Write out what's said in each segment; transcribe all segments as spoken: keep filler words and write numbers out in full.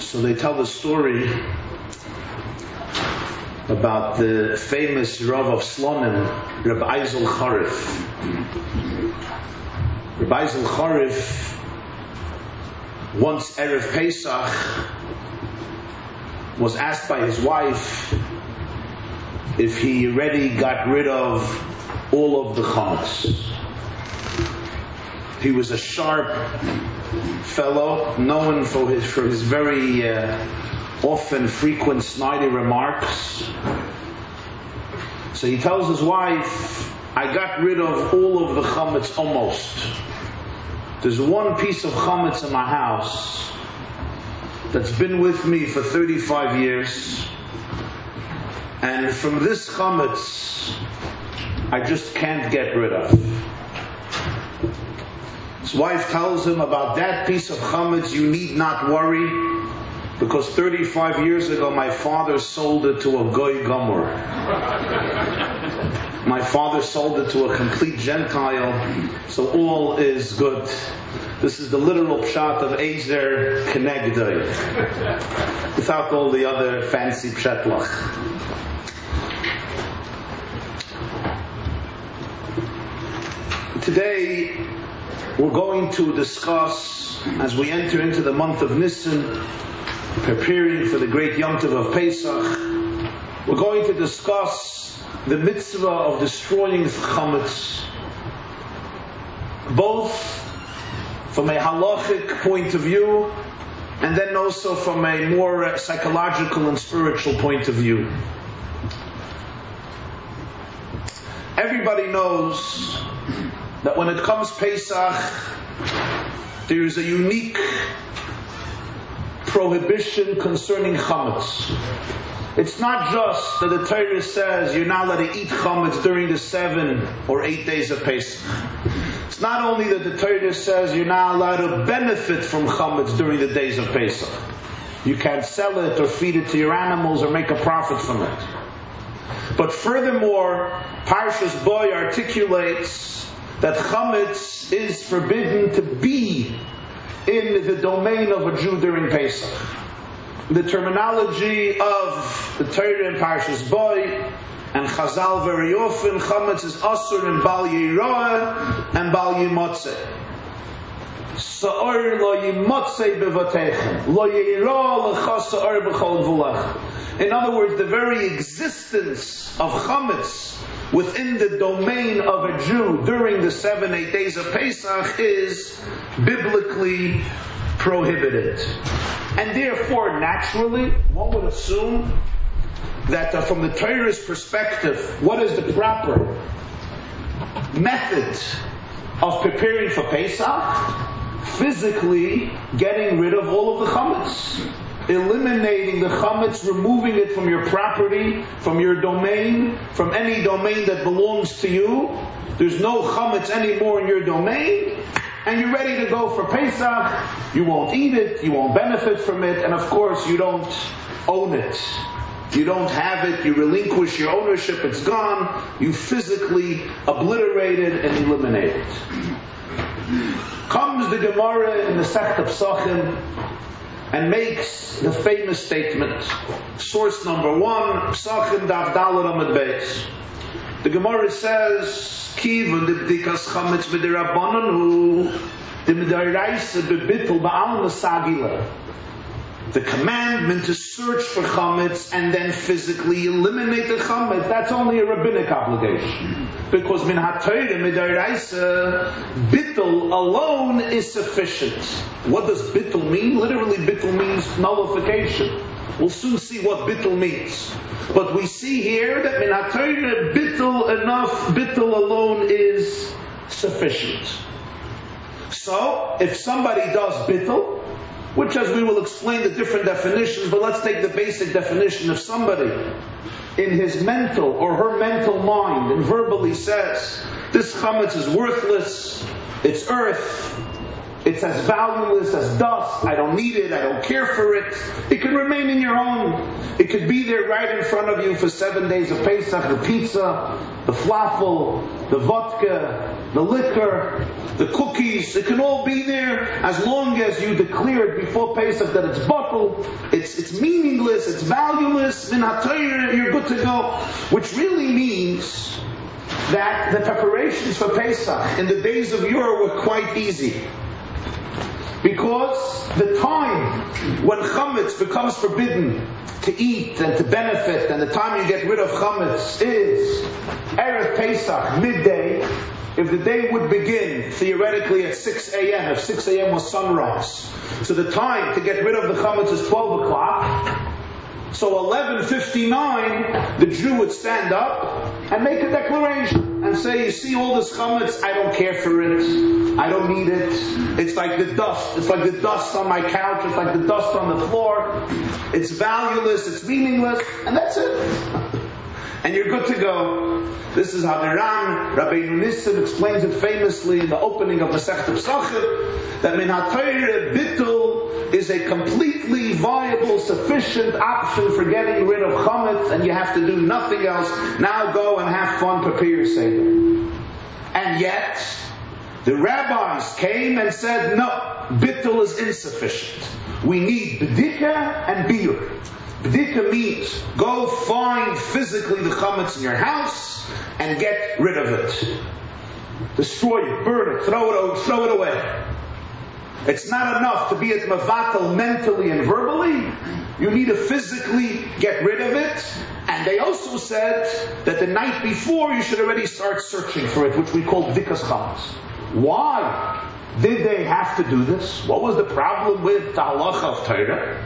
So they tell the story about the famous Rav of Slonim, Rabbi Ezel Charif. Rabbi Ezel Charif, once Erev Pesach, was asked by his wife if he already got rid of all of the chametz. He was a sharp fellow, known for his for his very uh, often frequent snidey remarks. So he tells his wife, I got rid of all of the chametz almost. There's one piece of chametz in my house that's been with me for thirty-five years, and from this chametz I just can't get rid of. His wife tells him, about that piece of chametz you need not worry, because thirty-five years ago my father sold it to a goy gomer. My father sold it to a complete Gentile, so all is good. This is the literal pshat of Ezer Kenegdoi, without all the other fancy pshatlach. Today we're going to discuss, as we enter into the month of Nisan, preparing for the great Yom Tov of Pesach, we're going to discuss the mitzvah of destroying chametz, both from a halachic point of view and then also from a more uh, psychological and spiritual point of view. Everybody knows that when it comes Pesach, there is a unique prohibition concerning chametz. It's not just that the Torah says you're not allowed to eat chametz during the seven or eight days of Pesach. It's not only that the Torah says you're not allowed to benefit from chametz during the days of Pesach. You can't sell it or feed it to your animals or make a profit from it. But furthermore, Parshas Boy articulates that chametz is forbidden to be in the domain of a Jew during Pesach. The terminology of the Torah in Parshas Boy and Chazal very often, chametz is asur in Bal Yirah and Bal Yimotzeh. Sa'or lo yimotzeh bevatechem, lo yirah lecha sa'or b'chol gvulach. In other words, the very existence of chametz within the domain of a Jew during the seven, eight days of Pesach is biblically prohibited. And therefore, naturally, one would assume that uh, from the Torah's perspective, what is the proper method of preparing for Pesach? Physically getting rid of all of the chametz. Eliminating the chametz, removing it from your property, from your domain, from any domain that belongs to you. There's no chametz anymore in your domain, and you're ready to go for Pesach. You won't eat it, you won't benefit from it, and of course you don't own it. You don't have it, you relinquish your ownership, it's gone. You physically obliterate it and eliminate it. Comes the Gemara in the Sech Pesachim and makes the famous statement. Source number one, Pesachim Daf Daled Amud Beis. The Gemara says, Kivan de bdikas chametz b'derabbanan hu de midaraisa bebittel ba'al masagila. The commandment to search for chametz and then physically eliminate the chametz, that's only a rabbinic obligation. Because min ha-Torah midaraisa, bittul alone is sufficient. What does bittul mean? Literally, bittul means nullification. We'll soon see what bittul means. But we see here that min ha-Torah, bittul enough, bittul alone is sufficient. So, if somebody does bittul, which, as we will explain the different definitions, but let's take the basic definition. If somebody in his mental or her mental mind and verbally says, this chametz is worthless, it's earth, it's as valueless as dust, I don't need it, I don't care for it, it could remain in your home. It could be there right in front of you for seven days of Pesach, the pizza, the falafel, the vodka, the liquor, the cookies, it can all be there as long as you declare it before Pesach that it's bottled, it's it's meaningless, it's valueless, min ha'torah, you're good to go. Which really means that the preparations for Pesach in the days of yore were quite easy. Because the time when chametz becomes forbidden to eat and to benefit, and the time you get rid of chametz is Erev Pesach, midday. If the day would begin theoretically at six a.m., if six a.m. was sunrise, so the time to get rid of the chametz is twelve o'clock. So eleven fifty-nine, the Jew would stand up and make a declaration and say, you see all this chametz, I don't care for it, I don't need it, it's like the dust, it's like the dust on my couch, it's like the dust on the floor, it's valueless, it's meaningless, and that's it. And you're good to go. This is how the Ram, Rabbeinu Nissim, explains it famously in the opening of Masechet Pesachim, that min ha'torah bittul is a completely viable, sufficient option for getting rid of chametz, and you have to do nothing else. Now go and have fun, prepare your seder. And yet, the rabbis came and said, no, bittul is insufficient. We need bedika and biur. Bedika means go find physically the chametz in your house and get rid of it. Destroy it, burn it, throw it, throw it away. It's not enough to be at mavatal mentally and verbally. You need to physically get rid of it. And they also said that the night before you should already start searching for it, which we call bdikas chametz. Why did they have to do this? What was the problem with the halacha of Torah?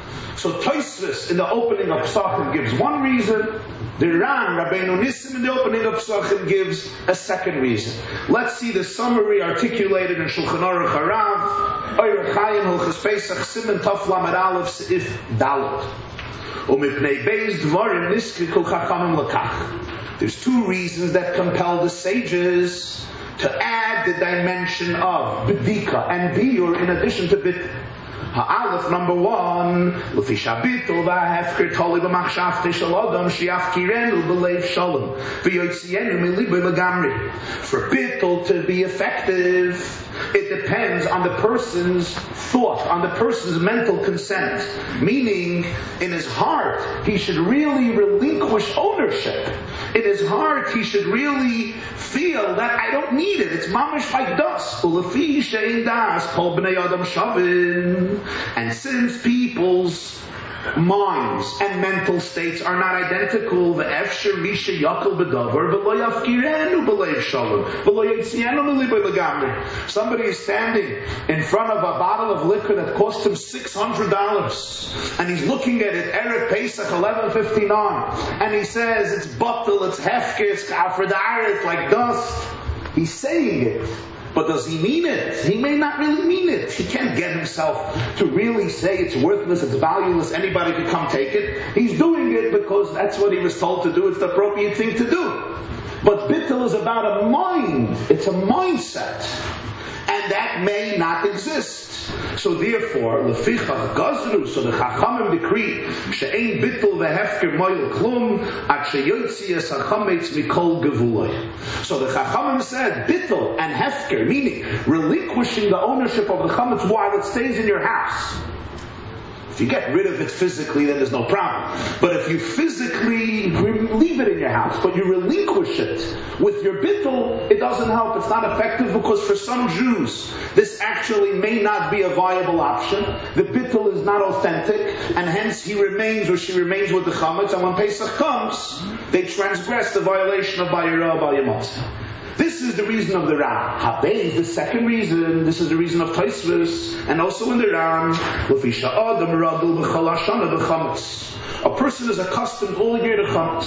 So Tosfos in the opening of Pesachim gives one reason. The Ran, Rabbeinu Nissim, in the opening of Pesachim gives a second reason. Let's see the summary articulated in Shulchan Aruch Harav, Oyer Chaim Hilchos Pesach Siman Taf Lamed Aleph Seif Daled. Umipnei Beis Dvarim Niskriku Chachamim Lekach. There's two reasons that compel the sages to add the dimension of bedika and biur in addition to bit. Ha'alef, number one, l'fi shabitul v'hefker toli b'machshavte shel adam shiafkirenu b'leiv shalom v'yotzienu milibui l'gamri. For bittul to be effective, it depends on the person's thought, on the person's mental consent. Meaning, in his heart, he should really relinquish ownership. In his heart, he should really feel that I don't need it. It's mamish like dust. Ulefi she'in das kol b'nei adam shavin. And since people's minds and mental states are not identical, the efsher misha yakul bedavar v'lo yafkirenu b'leiv shalom v'lo yitzienu milibui l'gamri. Somebody is standing in front of a bottle of liquor that cost him six hundred dollars, and he's looking at it, Erev Pesach eleven fifty-nine, and he says it's bottle, it's hefker, it's kafredar, it's like dust. He's saying it. But does he mean it? He may not really mean it. He can't get himself to really say it's worthless, it's valueless, anybody could come take it. He's doing it because that's what he was told to do, it's the appropriate thing to do. But bittul is about a mind, it's a mindset. And that may not exist. So therefore, lefichach gazru, so the Chachamim decree, she'ein bittul vehefker moil klum, at she'yotzias hachametz mikol gevuloi. So the Chachamim said, bittul and hefker, meaning relinquishing the ownership of the chametz while it stays in your house. If you get rid of it physically, then there's no problem. But if you physically leave it in your house, but you relinquish it with your bittul, it doesn't help. It's not effective because for some Jews, this actually may not be a viable option. The bittul is not authentic, and hence he remains or she remains with the chametz. And when Pesach comes, they transgress the violation of Bayirah Bayamatz. This is the reason of the Ram. Habei is the second reason. This is the reason of Tosfos, and also in the Ram. A person is accustomed all year to chametz.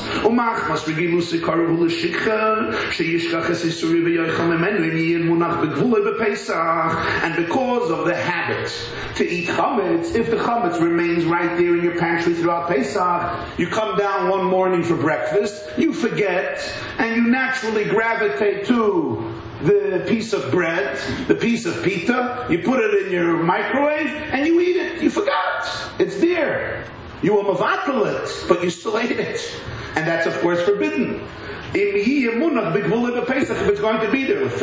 And because of the habit to eat chametz, if the chametz remains right there in your pantry throughout Pesach, you come down one morning for breakfast, you forget, and you naturally gravitate to the piece of bread, the piece of pita, you put it in your microwave, and you eat it. You forgot. It's there. You will mavatal it, but you still ate it. And that's of course forbidden. If it's going to be there,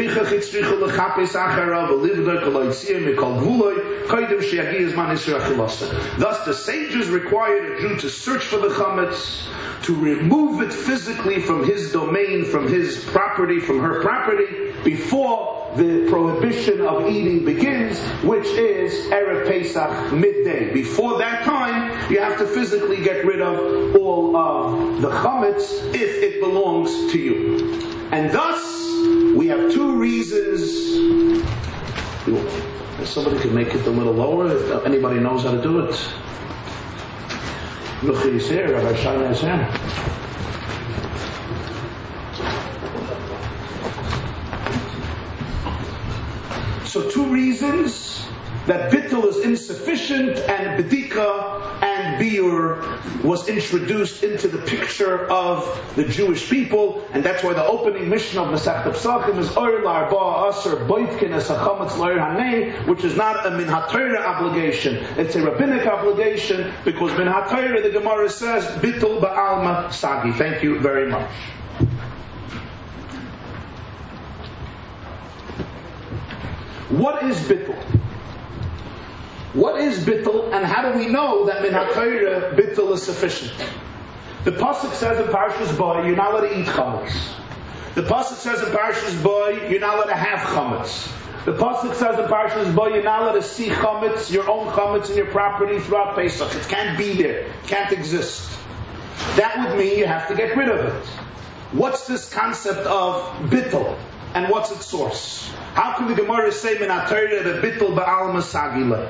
thus the sages required a Jew to search for the chametz, to remove it physically from his domain, from his property, from her property, before the prohibition of eating begins, which is Erev Pesach midday. Before that time, you have to physically get rid of all of the chametz if it belongs to you. And thus, we have two reasons. If somebody can make it a little lower, if anybody knows how to do it. Look, he's here, Rabbi Shana is here. So two reasons that bittul is insufficient and bedika and biur was introduced into the picture of the Jewish people, and that's why the opening mission of Masechet Pesachim is Oir L'Arba Asar Boitkin Es HaChametz L'Oir Hanei, which is not a Min HaTorah obligation, it's a rabbinic obligation, because Min HaTorah, the Gemara says, bittul ba'alma sagi. Thank you very much. What is bittul? What is bittul, and how do we know that min ha-Torah bittul is sufficient? The pasuk says in Parshas Bo, you're not allowed to eat chametz. The pasuk says in Parshas Bo, you're not allowed to have chametz. The pasuk says in Parshas Bo, you're not allowed to see chametz, your own chametz in your property throughout Pesach. It can't be there. It can't exist. That would mean you have to get rid of it. What's this concept of bittul? And what's its source? How can the Gemara say min ha-Torah that bittul ba'alma sagile?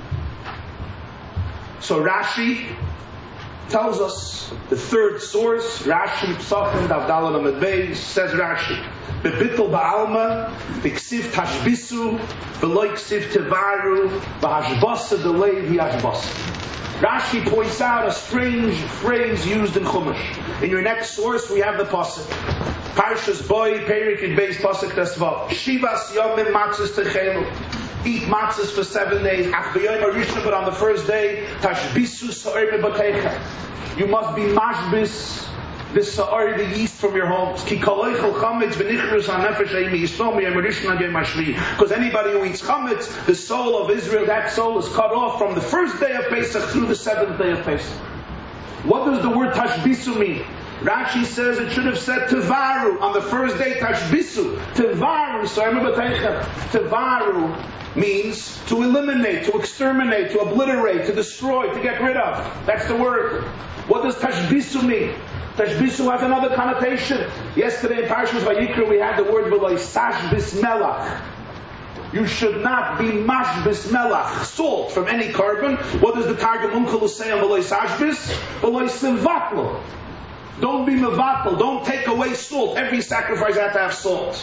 So Rashi tells us the third source. Rashi Psachim Daf Daled Amud Beis says Rashi, "Bebittul ba'alma v'ksiv tashbisu v'lo ksiv tevaru v'hashbasa delay v'hashbasa." Rashi points out a strange phrase used in Chumash. In your next source, we have the pasuk. Parshas Boy, Perik and Beis pasuk Tesvav. Shivas yomim matzos techelu. Eat matzos for seven days. Ach b'yom harishon, but on the first day, tashbisu sa'or mebatecha. You must be mashbis the sa'or, the yeast from your homes. Ki koloichel chametz v'nichrus ha'nefesh ha'imi yistom yom harishon ha'yom hashvi. Because anybody who eats chametz, the soul of Israel, that soul is cut off from the first day of Pesach through the seventh day of Pesach. What does the word tashbisu mean? Rashi says it should have said tevaru on the first day. Tashbisu tevaru. So remember, tevaru means to eliminate, to exterminate, to obliterate, to destroy, to get rid of. That's the word. What does tashbisu mean? Tashbisu has another connotation. Yesterday in Parshas Vayikra we had the word v'lo sashbis melach. You should not be mashbis melach, salt from any carbon. What does the Targum Onkelos say on v'lo sashbis? V'lo sivatlo. Don't be mevatel. Don't take away salt. Every sacrifice has to have salt.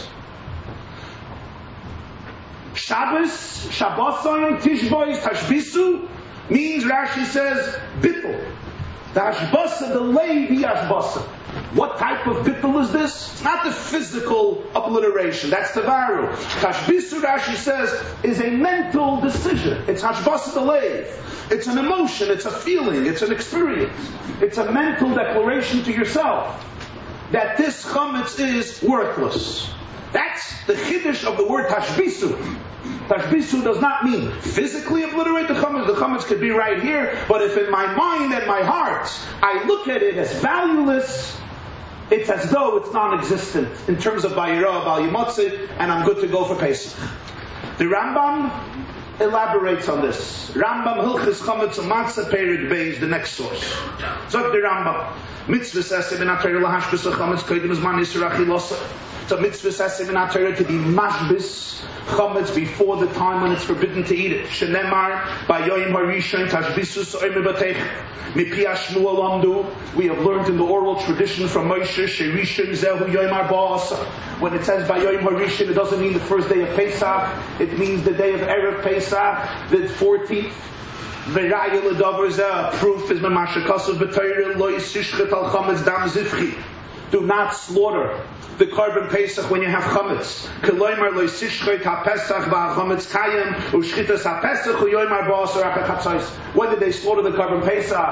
Shabbos, Shabboson, Tishbois, Tashbisu means, Rashi says, bittul. The Hashbasa, the Levi Hashbasa. What type of bittul is this? It's not the physical obliteration. That's tevaru. Tashbisu, Rashi says, is a mental decision. It's Hashbasa the Levi. It's an emotion, it's a feeling, it's an experience. It's a mental declaration to yourself that this chametz is worthless. That's the chiddush of the word tashbisu. Tashbisu does not mean physically obliterate the chametz. The chametz could be right here, but if in my mind and my heart I look at it as valueless, it's as though it's non-existent in terms of Bayirah, Bal Yimotzi, and I'm good to go for Pesach. The Rambam elaborates on this. Rambam Hilchis Chametz U'Matzah Perik Beis, the next source. Zok the Rambam, mitzvah says in ha-Torah lahashbis chametz koydem zman yisur achilosa. So mitzvah says in ha-Torah to be mashbis chametz before the time when it's forbidden to eat it. Shenemar bayoyim harishon tashbisu so'er mebateich mipi hashmuel amdu. We have learned in the oral tradition from Moshe sherishon zehu yoyim arba asa. When it says bayoyim harishon, it doesn't mean the first day of Pesach. It means the day of Erev Pesach, the fourteenth. V'raya l'davar zeh. Proof is memashakasav b'Torah lo yisishchet al chametz dam zivchi. Do not slaughter the carbon Pesach when you have chametz. Keloymar lo yisishchet ha-Pesach v'ha-chametz kayim u'shchitas ha-Pesach u'yoymar ba'asar ha-chatzos. When did they slaughter the carbon Pesach?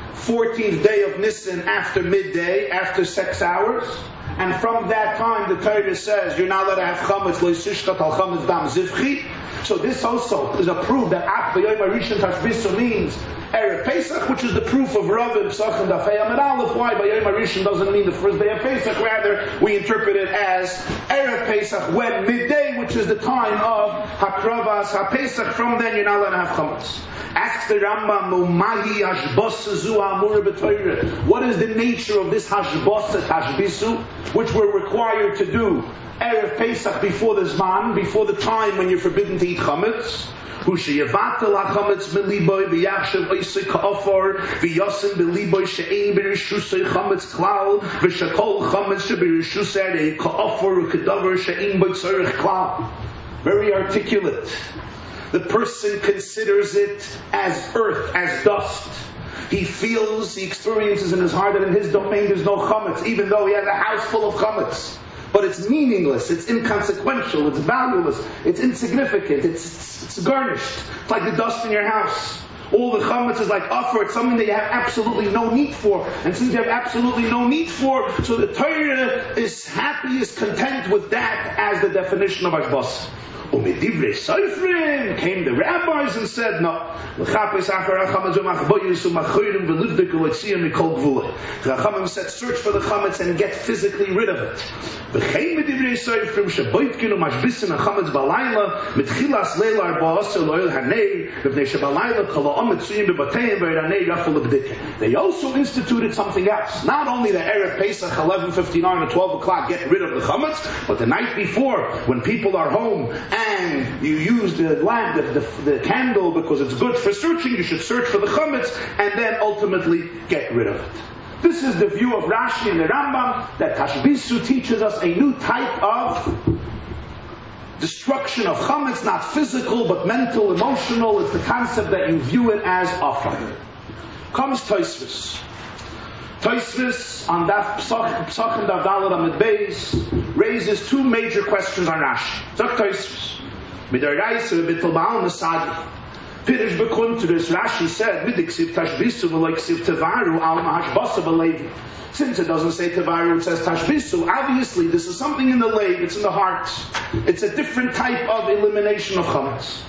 fourteenth day of Nisan after midday, after six hours. And from that time, the Torah says, you're not allowed to have chametz, lo yisishchat al chametz dam zivchi. So this also is a proof that Ak B'Yom HaRishon Tashbisu means Erev Pesach, which is the proof of Rav and Pesach and Dafei Amid Aleph. Why B'Yom HaRishon doesn't mean the first day of Pesach, rather we interpret it as Erev Pesach, when midday, which is the time of Hakravas HaPesach. From then you're not allowed to have chametz. Asks the Rambam, Mahi Hashbasa Zu Amura B'Torah. What is the nature of this Hashbasa Tashbisu, which we're required to do Erev Pesach before the Zman, before the time when you're forbidden to eat chametz? Who sheyevatel hachametz beliboy v'yachshav oisei ka'afar v'yasim beliboy she'ein b'rishusei chametz klal v'shakol chametz she'b'rishusei ka'afar u'kedavar she'ein b'y tzorech klal. Very articulate. The person considers it as earth, as dust. He feels, he experiences in his heart that in his domain there's no chametz, even though he has a house full of chametz. But it's meaningless, it's inconsequential, it's valueless, it's insignificant, it's, it's, it's garnished. It's like the dust in your house. All the chametz is like offer, it's something that you have absolutely no need for. And since you have absolutely no need for, so the Torah is happy, is content with that as the definition of Hashbas. U'medivrei Sofrim came the rabbis and said, no. The Chachamim said, search for the chametz and get physically rid of it. Medivre Sofrim sheboitkin u'mashbisin hachametz balayla mitchilas leil arba'asar lo'il hanei b'vnei shebalayla kol ha'om mitzuyim b'bateim v'ranei yaful l'bdike. They also instituted something else. Not only the Erev Pesach eleven fifty-nine or twelve o'clock get rid of the chametz, but the night before when people are home and you use the lamp, the, the, the candle, because it's good for searching, you should search for the chametz and then ultimately get rid of it. This is the view of Rashi and the Rambam, that Tashbisu teaches us a new type of destruction of chametz, not physical but mental, emotional. It's the concept that you view it as offer. Comes Tosfos. Tosfos on Daf Pesachim Daf Daled Amud Beis raises two major questions on Rashi. Zok Tosfos. Midaraisa Bittul Baal Masadi. Pirish Bekunteris, Rashi said, Midiksiv Tashbisu v'loiksiv Tevaru al Mahashbasa v'levi. Since it doesn't say Tevaru, it says Tashbisu. Obviously, this is something in the lev, it's in the heart. It's a different type of elimination of chametz.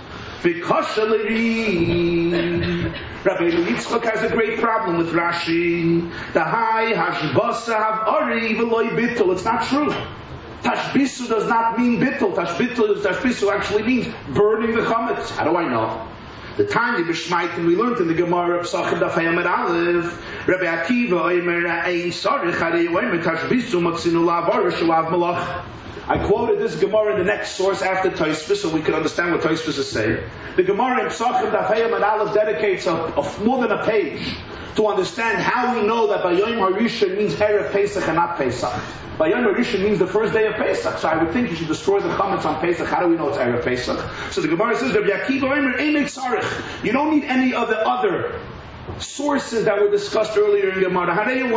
Rabbi Yitzchak has a great problem with Rashi. The high Hashbasa have Ari v'loi Bittul. It's not true. Tashbisu does not mean bittul. Tashbisu, tashbisu actually means burning the chametz. How do I know? The Tanya B'Shmaitim we learned in the Gemara of Pesachim Daf Amud Aleph. Rabbi Akiva Omer Ein Sarich Harei Omer Tashbisu Matzinu La'avar Shelav Malach. I quoted this Gemara in the next source after Tosfos, so we can understand what Tosfos is saying. The Gemara in Pesachim Daf Amud Aleph dedicates a, a, more than a page to understand how we know that B'Yom HaRishon means Erev Pesach and not Pesach. B'Yom HaRishon means the first day of Pesach. So I would think you should destroy the chametz on Pesach. How do we know it's Erev Pesach? So the Gemara says, Rabbi Akiva Omer Ein Tzarich. You don't need any of the other sources that were discussed earlier in Gemara.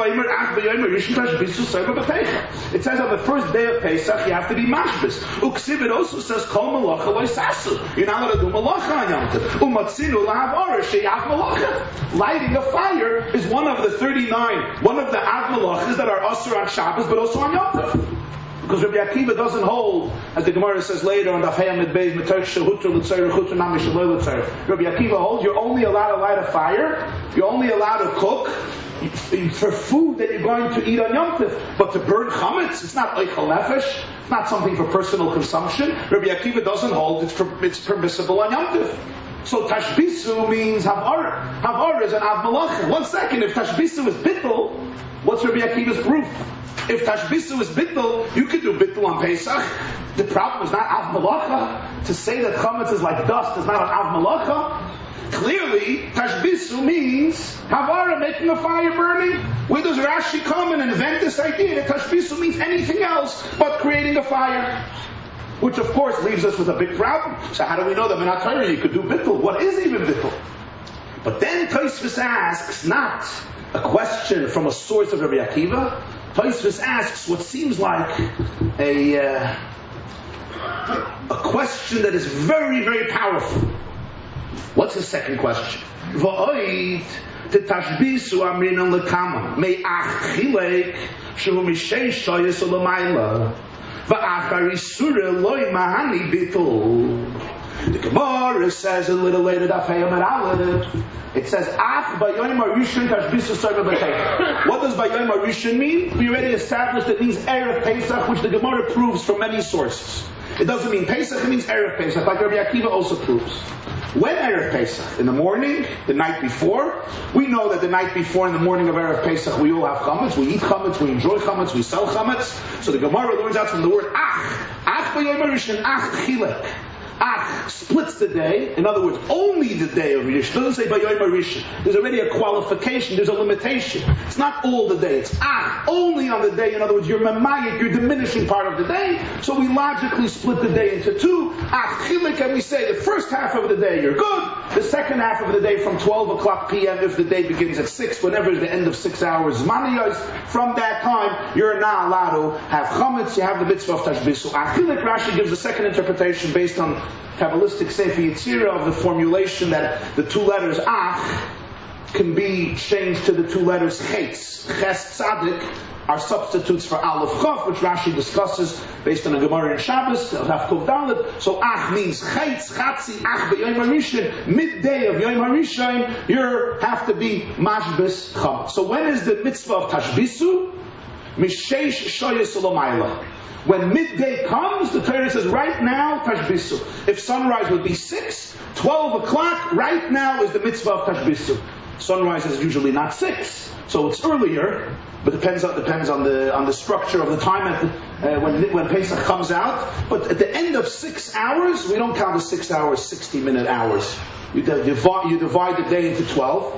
It says on the first day of Pesach you have to be mashbis. Uksiv, it also says kol malacha lo yisasu. You're not allowed to do malacha on Yom Tov. Umatzinu lahav arash sheyaf malacha. Lighting a fire is one of the thirty-nine, one of the av malachas that are asur on Shabbos, but also on Yom Tov. Because Rabbi Akiva doesn't hold, as the Gemara says later on the Hayamid Beis, Rabbi Akiva holds you're only allowed to light a fire, you're only allowed to cook for food that you're going to eat on Yom Tov. But to burn chametz, it's not oichel nefesh, it's not something for personal consumption. Rabbi Akiva doesn't hold it's, per, it's permissible on Yom Tov. So Tashbisu means Havara. Havara is an Av Malachim. One second, if Tashbisu is Bittul, what's Rabbi Akiva's proof? If Tashbisu is Bittul, you could do Bittul on Pesach. The problem is not Av Malacha. To say that chametz is like dust is not an Av Malacha. Clearly, Tashbisu means Havara, making a fire burning. Where does Rashi come and invent this idea that Tashbisu means anything else but creating a fire? Which of course leaves us with a big problem. So how do we know that Minat Torah you could do Bittul? What is even Bittul? But then Tosfos asks not a question from a source of Rabbi Akiva. Tosfos asks what seems like a uh, a question that is very, very powerful. What's the second question? V'oid te tashbisu amrinan lekama me'ach chilek shehu misheish shoyes olamayla v'achar isura loy mahani bitul. The Gemara says a little later that it says Ach Bayom Harishon Tashbisu Sarva B'Teicha. What does Bayom Harishon mean? We already established it means Erev Pesach, which the Gemara proves from many sources. It doesn't mean Pesach, it means Erev Pesach, like Rabbi Akiva also proves. When Erev Pesach? In the morning, the night before. We know that the night before, in the morning of Erev Pesach, we all have chametz, we eat chametz, we enjoy chametz, we sell chametz. So the Gemara learns out from the word Ach. Ach Bayom Harishon, Ach Chilek. Ach splits the day. In other words, only the day of Rishon. It doesn't say Bayom Harishon. There's already a qualification. There's a limitation. It's not all the day. It's Ach only on the day. In other words, you're mamayik, you're diminishing part of the day. So we logically split the day into two. Ach Chilek, and we say the first half of the day you're good. The second half of the day from twelve o'clock p.m. if the day begins at six, whenever is the end of six hours, Zmaniyos, from that time you're not allowed to have chametz. You have the mitzvah of tashbisu. Ach Chilek, Rashi gives a second interpretation based on Kabbalistic Sefer Yetzirah of the formulation that the two letters Ach can be changed to the two letters Chetz. Ches Tzadik are substitutes for Aleph Chav, which Rashi discusses based on a Gemara in Shabbos, Rav Kov Dalet. So Ach means Chetz, Chatzi, Ach B'Yom HaRishon, midday of Yom HaRishon, you have to be Mashbis Chametz. So when is the mitzvah of Tashbisu? Misheish Shoyes Olomayla. When midday comes, the Torah says, right now, Tashbisu. If sunrise would be six, twelve o'clock, right now is the mitzvah of Tashbisu. Sunrise is usually not six, so it's earlier, but depends on, depends on the on the structure of the time at the, uh, when when Pesach comes out. But at the end of six hours, we don't count the six hours, sixty minute hours. You divide, you divide the day into twelve,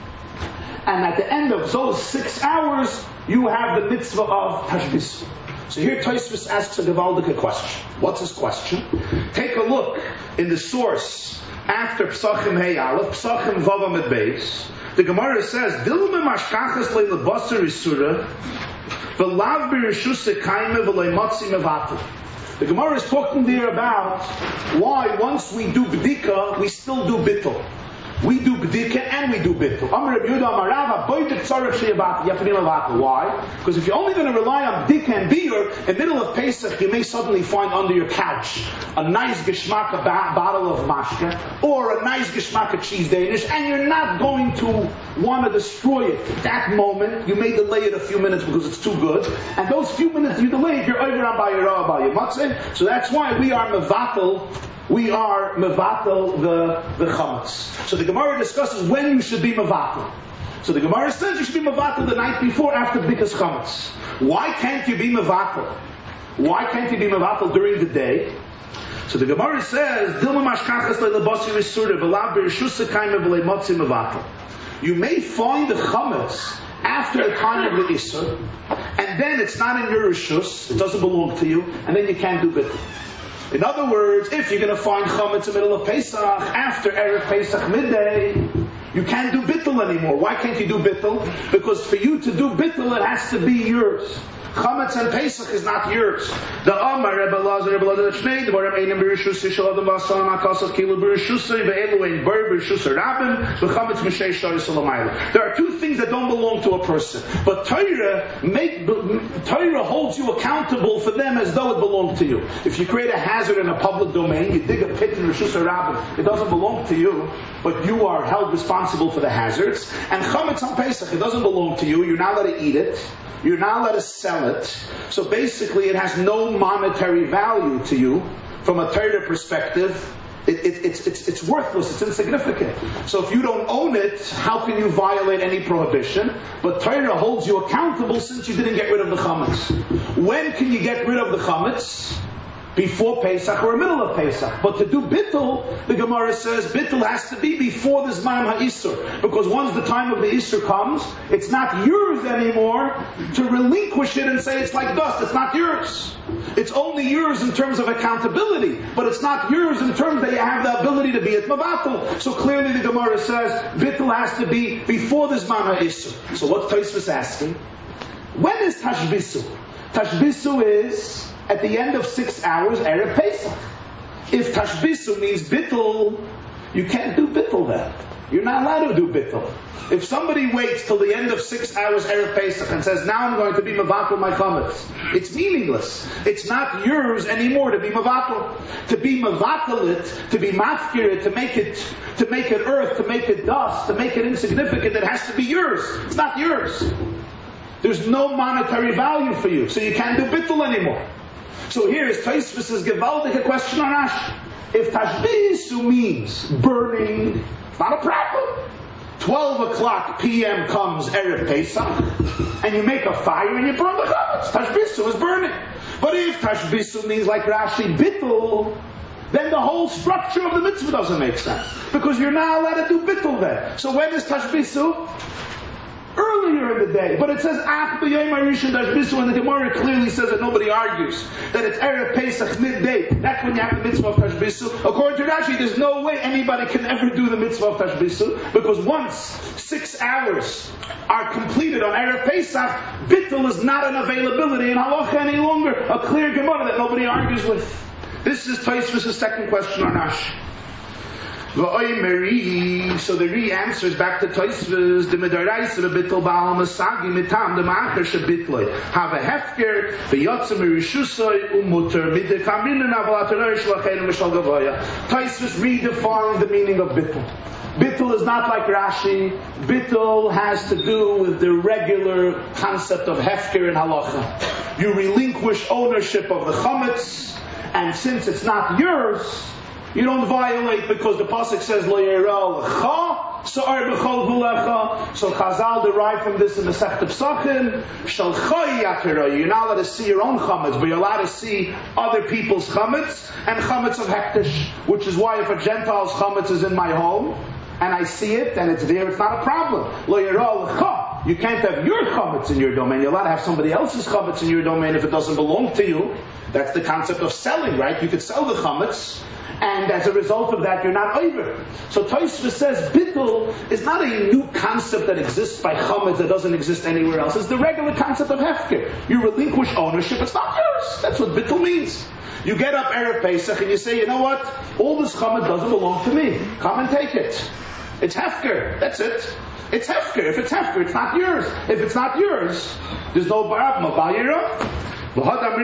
and at the end of those six hours, you have the mitzvah of Tashbisu. So here Tosfos asks a Gewaldige question. What's his question? Take a look in the source after Psachim Hey Aleph, Psachim Vav Amud Beis. The Gemara says, Dilma mashkachas le'lebasar isura, v'lav b'rishus kaime v'le'matzi mevatel. The Gemara is talking there about why once we do b'dika, we still do bittul. We do b'dika and we do bittul. Amar Reb Yehuda Amar Rava, boitek tzarech sheyabat. You have to be mevatel. Why? Because if you're only going to rely on b'dika and biur, in the middle of Pesach, you may suddenly find under your couch a nice geschmacka ba- bottle of mashke or a nice geschmacka cheese Danish, and you're not going to want to destroy it. At that moment, you may delay it a few minutes because it's too good, and those few minutes you delay, if you're over on by your by your matzah. So that's why we are mevatel. We are mevatel the the chametz. So the Gemara discusses when you should be mevatel. So the Gemara says you should be mevatel the night before after bikas chametz. Why can't you be mevatel? Why can't you be mevatel during the day? So the Gemara says Dilma mashkachas le'lebasir isura v'lav b'rishus kaime v'le'matzi mevatel. You may find the chametz after the time of the isur, and then it's not in your rishus, it doesn't belong to you, and then you can't do bittul. In other words, if you're going to find chametz in the middle of Pesach, after Erev Pesach midday, you can't do bittul anymore. Why can't you do bittul? Because for you to do bittul, it has to be yours. Chametz and Pesach is not yours. The Amar Rebbe Lazar Rebbe Lazar Shnei the Baram Einem B'Rishus Yishal Adam B'Asalam Akasach Kilu B'Rishusay Ve'Eluin Bar B'Rishusay Rabin V'Chametz M'Shei Shari Salamayla. There are two things that don't belong to a person, but Torah make Torah holds you accountable for them as though it belonged to you. If you create a hazard in a public domain, you dig a pit in Rishusay Rabin, it doesn't belong to you, but you are held responsible for the hazards. And Chametz on Pesach, it doesn't belong to you. You're not allowed to eat it. You're not allowed to sell it. So basically it has no monetary value to you. From a Torah perspective, it, it, it's, it's, it's worthless, it's insignificant. So if you don't own it, how can you violate any prohibition? But Torah holds you accountable since you didn't get rid of the chametz. When can you get rid of the chametz? Before Pesach or middle of Pesach. But to do bittul, the Gemara says bittul has to be before the Zman HaIsur. Because once the time of the Isur comes, it's not yours anymore to relinquish it and say it's like dust. It's not yours. It's only yours in terms of accountability, but it's not yours in terms that you have the ability to be at Mavatul. So clearly the Gemara says bittul has to be before the Zman HaIsur. So what's Tosfos asking? When is Tashbisu? Tashbisu is at the end of six hours, Erev Pesach. If Tashbisu means bittul, You can't do bittul then. You're not allowed to do bittul. If somebody waits till the end of six hours Erev Pesach and says, now I'm going to be mevatel my chametz, it's meaningless. It's not yours anymore to be mevatel. To be mevatel it, to be mafkir it, to make it, to make it earth, to make it dust, to make it insignificant, it has to be yours. It's not yours. There's no monetary value for you, so you can't do bittul anymore. So here is Tosfos' gewaldige question on Rashi. If tashbisu means burning, it's not a problem. twelve o'clock p.m. comes Erev Pesach, and you make a fire and you burn the chametz. Tashbisu is burning. But if tashbisu means, like Rashi, bittul, then the whole structure of the mitzvah doesn't make sense. Because you're not allowed to do bittul then. So when is tashbisu? Earlier in the day. But it says, Ach b'yom harishon tashbisu, and the Gemara clearly says that nobody argues that it's Erev Pesach midday. That's when you have the mitzvah of tashbisu. According to Rashi, there's no way anybody can ever do the mitzvah of tashbisu, because once six hours are completed on Erev Pesach, bittul is not an availability in halacha any longer. A clear Gemara that nobody argues with. This is Tosfos' second question on Rashi. So the Ri answers back to Tosfos, the Midaraisa bittul ba'al masagi mitam the ma'acher shebitloi have a hefker v'yotze merishusoi umuter midekaminen avalatanor shlachenu mishal gavoya. Tosfos redefined the meaning of bittul. Bittul is not like Rashi. Bittul has to do with the regular concept of hefker in halacha. You relinquish ownership of the chametz, and since it's not yours, you don't violate, because the pasuk says lo yera lecha sa'ar b'chol hulecha. So Chazal derived from this in the Masechta Pesachim, shel choy yatera. You're not allowed to see your own chametz, but you're allowed to see other people's chametz and chametz of hektish, which is why if a Gentile's chametz is in my home and I see it and it's there, it's not a problem. Lo yera lecha. You can't have your chametz in your domain. You're allowed to have somebody else's chametz in your domain if it doesn't belong to you. That's the concept of selling, right? You could sell the chametz, and as a result of that, you're not over. So Tosfos says bittul is not a new concept that exists by chametz that doesn't exist anywhere else. It's the regular concept of hefker. You relinquish ownership. It's not yours. That's what bittul means. You get up Erev Pesach and you say, you know what? All this chametz doesn't belong to me. Come and take it. It's hefker. That's it. It's hefker. If it's hefker, it's not yours. If it's not yours, there's no barab, mabayira. Even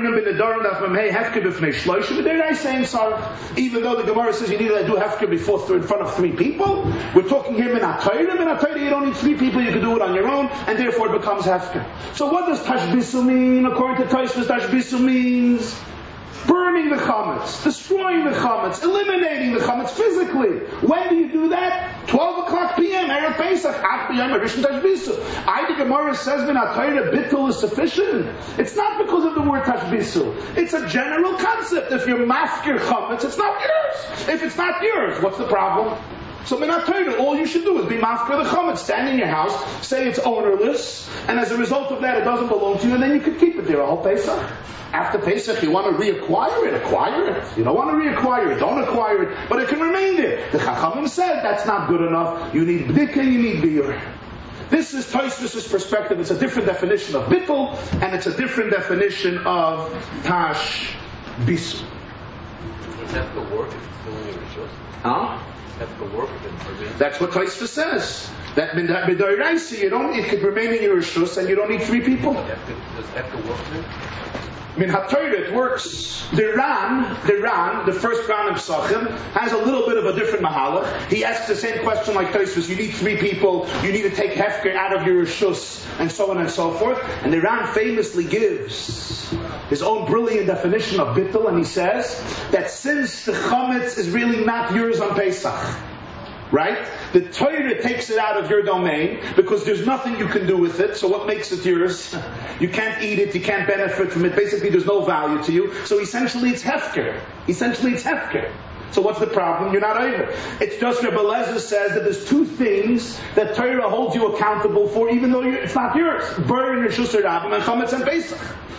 though the Gemara says you need to do hefker before in front of three people, we're talking here minat Torah. Minat Torah, you don't need three people; you can do it on your own, and therefore it becomes hefker. So, what does tashbisu mean? According to Tosfos, tashbisu means burning the chametz, destroying the chametz, eliminating the chametz physically. When do you do that? twelve o'clock p.m. Erev Pesach. Ach b'yom harishon tashbisu. I the Gemara says minat Torah bittul is sufficient. It's not because of the word tashbisu. It's a general concept. If you're mafkir chametz, it's not yours. If it's not yours, what's the problem? So minat Torah, all you should do is be mafkir the chametz. Stand in your house, say it's ownerless, and as a result of that, it doesn't belong to you, and then you could keep it there a whole Pesach. After Pesach, you want to reacquire it, acquire it. You don't want to reacquire it, don't acquire it, but it can remain there. The Chachamim said that's not good enough. You need bdika, you need biur. This is Tosfos' perspective. It's a different definition of bittul, and it's a different definition of tash bisu. Does that the work if it's still in your rishos? Huh? That's the work if it's That's what Tosfos says. That midoraisa, you don't. It could remain in your rishos, and you don't need three people. Does that the work then? Min HaTorah, it works. The Ran, the Ran, the first Ran of Pesachim, has a little bit of a different mahalach. He asks the same question like Tosfos. You need three people. You need to take hefker out of your rishus, and so on and so forth. And the Ran famously gives his own brilliant definition of bittul, and he says that since the chametz is really not yours on Pesach, right? The Torah takes it out of your domain because there's nothing you can do with it. So what makes it yours? You can't eat it, you can't benefit from it. Basically, there's no value to you. So essentially, it's hefker. Essentially, it's hefker. So what's the problem? You're not over. It's just Rebbe Lezer says that there's two things that Torah holds you accountable for, even though it's not yours. Burn your shusar rabim and chametz and Pesach.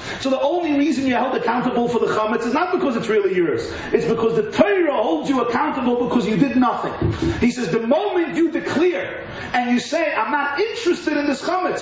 So the only reason you're held accountable for the chametz is not because it's really yours. It's because the Torah holds you accountable because you did nothing. He says the moment you declare and you say, I'm not interested in this chametz,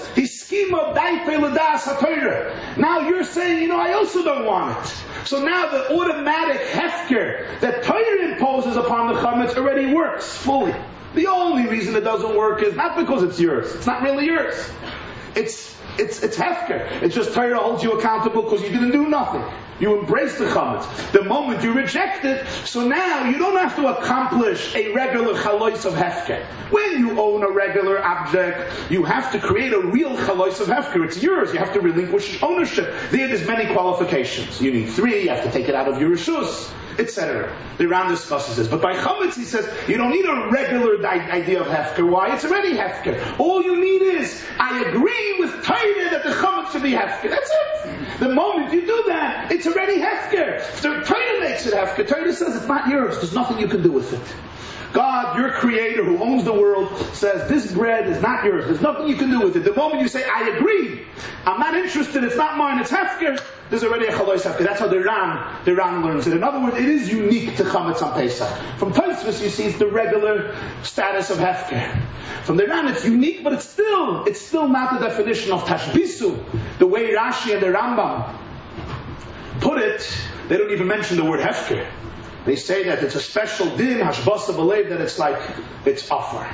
now you're saying, you know, I also don't want it. So now the automatic hefker that Torah imposes upon the chametz already works fully. The only reason it doesn't work is not because it's yours. It's not really yours. It's it's it's hefker. It's just Torah holds you accountable because you didn't do nothing. You embrace the chametz. The moment you reject it, so now you don't have to accomplish a regular chalois of hefker. When you own a regular object, you have to create a real chalois of hefker. It's yours. You have to relinquish ownership. There, there's many qualifications. You need three. You have to take it out of your reshus, et cetera. The Ran discusses this. But by chametz, he says, you don't need a regular di- idea of hefker. Why? It's already hefker. All you need is, I agree with Torah that the chametz should be hefker. That's it. The moment you do that, it's already hefker. So Torah makes it hefker. Torah says it's not yours. There's nothing you can do with it. God, your creator who owns the world, says this bread is not yours. There's nothing you can do with it. The moment you say, I agree, I'm not interested, it's not mine, it's hefker, there's already a chalois hefker. That's how the Ran, the Ran learns it. In other words, it is unique to chametz on Pesach. From Tosfos, you see, it's the regular status of hefker. From the Ran, it's unique, but it's still, it's still not the definition of tashbisu. The way Rashi and the Rambam put it, they don't even mention the word hefker. They say that it's a special din, hashbasa b'leiv, that it's like, it's offer.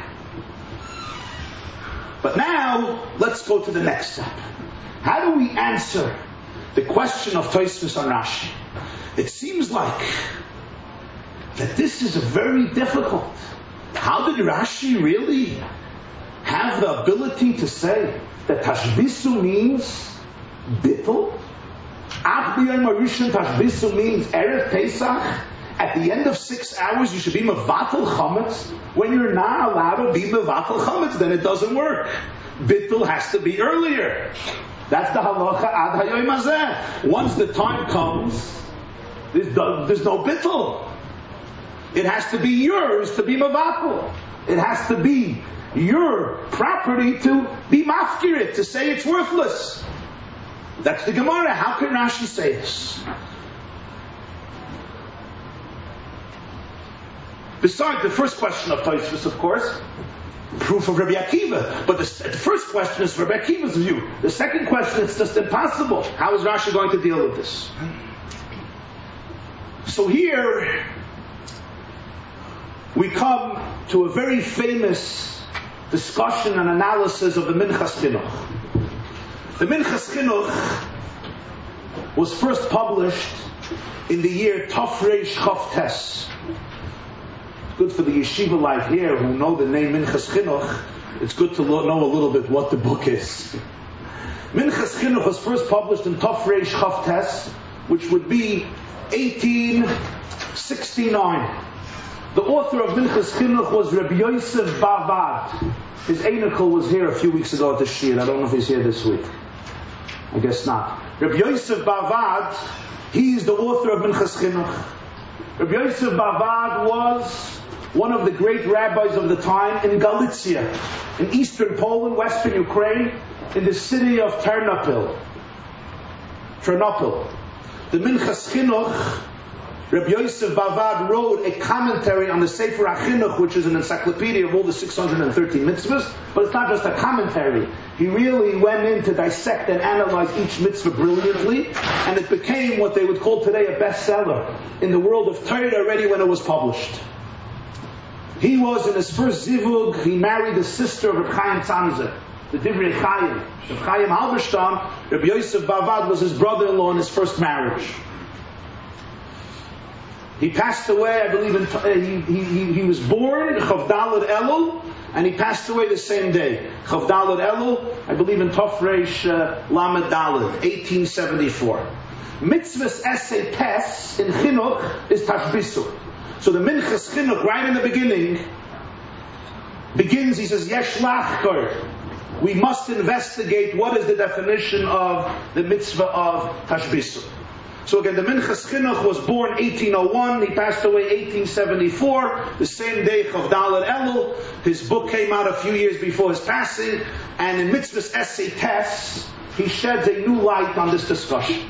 But now, let's go to the next step. How do we answer the question of Tosfos on Rashi? It seems like that this is very difficult. How did Rashi really have the ability to say that tashbisu means bittul? Ach b'yom harishon tashbisu means erev Pesach? At the end of six hours, you should be mevatel chametz. When you're not allowed to be mevatel chametz, then it doesn't work. Bittul has to be earlier. That's the halacha ad hayoim hazeh. Once the time comes, there's no, there's no bittul. It has to be yours to be mevatel. It has to be your property to be mafkirit, to say it's worthless. That's the Gemara. How can Rashi say this? Besides the first question of Tosfos, of course, proof of Rabbi Akiva. But the, the first question is Rabbi Akiva's view. The second question is just impossible. How is Rashi going to deal with this? So here we come to a very famous discussion and analysis of the Minchas Chinuch. The Minchas Chinuch was first published in the year Tov Reish Chof Tes. Good for the yeshiva life here who know the name Minchas Chinuch. It's good to lo- know a little bit what the book is. Minchas Chinuch was first published in Tov Reish Chof Tes, which would be eighteen sixty-nine. The author of Minchas Chinuch was Rabbi Yosef Bavad. His Einikal was here a few weeks ago at the Shir. I don't know if he's here this week. I guess not. Rabbi Yosef Bavad, he's the author of Minchas Chinuch. Rabbi Yosef Bavad was one of the great rabbis of the time in Galicia, in eastern Poland, western Ukraine, in the city of Ternopil. Ternopil. The Minchas Chinuch, Rabbi Yosef Bavad wrote a commentary on the Sefer HaChinuch, which is an encyclopedia of all the six hundred thirteen mitzvahs, but it's not just a commentary. He really went in to dissect and analyze each mitzvah brilliantly, and it became what they would call today a bestseller in the world of Torah already when it was published. He was in his first zivug, he married the sister of Reb Chaim Tzanzer, the Divrei Chaim. Reb Chaim Halberstam, Rabbi Yosef Bavad was his brother-in-law in his first marriage. He passed away, I believe, in, uh, he, he, he was born Chav Daled Elul, and he passed away the same day. Chav Daled Elul, I believe in Tov Reish uh, Lamed Daled, eighteen seventy-four. Mitzvahs Esei Tes in Chinuch is Tashbisu. So the Minchas Chinuch, right in the beginning, begins, he says, Yesh Lachkor. We must investigate what is the definition of the mitzvah of Tashbisu. So again, the Minchas Chinuch was born eighteen oh one, he passed away eighteen seventy-four, the same day Chav Daled Elul. His book came out a few years before his passing, and in Mitzvahs Esei Tes, he sheds a new light on this discussion.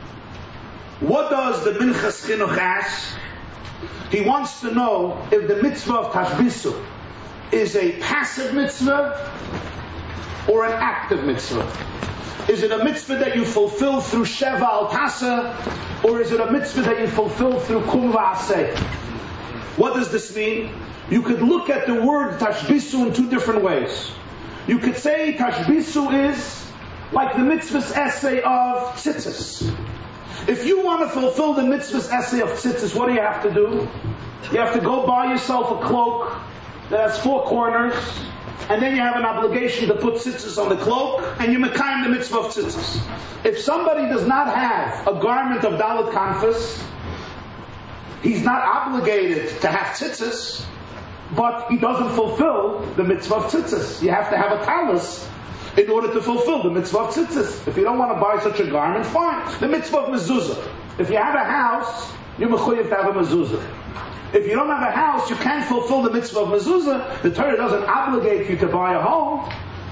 What does the Minchas Chinuch ask? He wants to know if the mitzvah of Tashbisu is a passive mitzvah or an active mitzvah. Is it a mitzvah that you fulfill through Sheva al Tasa, or is it a mitzvah that you fulfill through Kum Va'aseh? What does this mean? You could look at the word Tashbisu in two different ways. You could say Tashbisu is like the mitzvah's essay of tzitzis. If you want to fulfill the mitzvah's essay of tzitzis, what do you have to do? You have to go buy yourself a cloak that has four corners, and then you have an obligation to put tzitzis on the cloak, and you mekayim the mitzvah of tzitzis. If somebody does not have a garment of dalet kanfas, he's not obligated to have tzitzis, but he doesn't fulfill the mitzvah of tzitzis. You have to have a talis in order to fulfill the mitzvah of tzitzis. If you don't want to buy such a garment, fine. The mitzvah of mezuzah. If you have a house, you're mechuyev to have a mezuzah. If you don't have a house, you can't fulfill the mitzvah of mezuzah. The Torah doesn't obligate you to buy a home.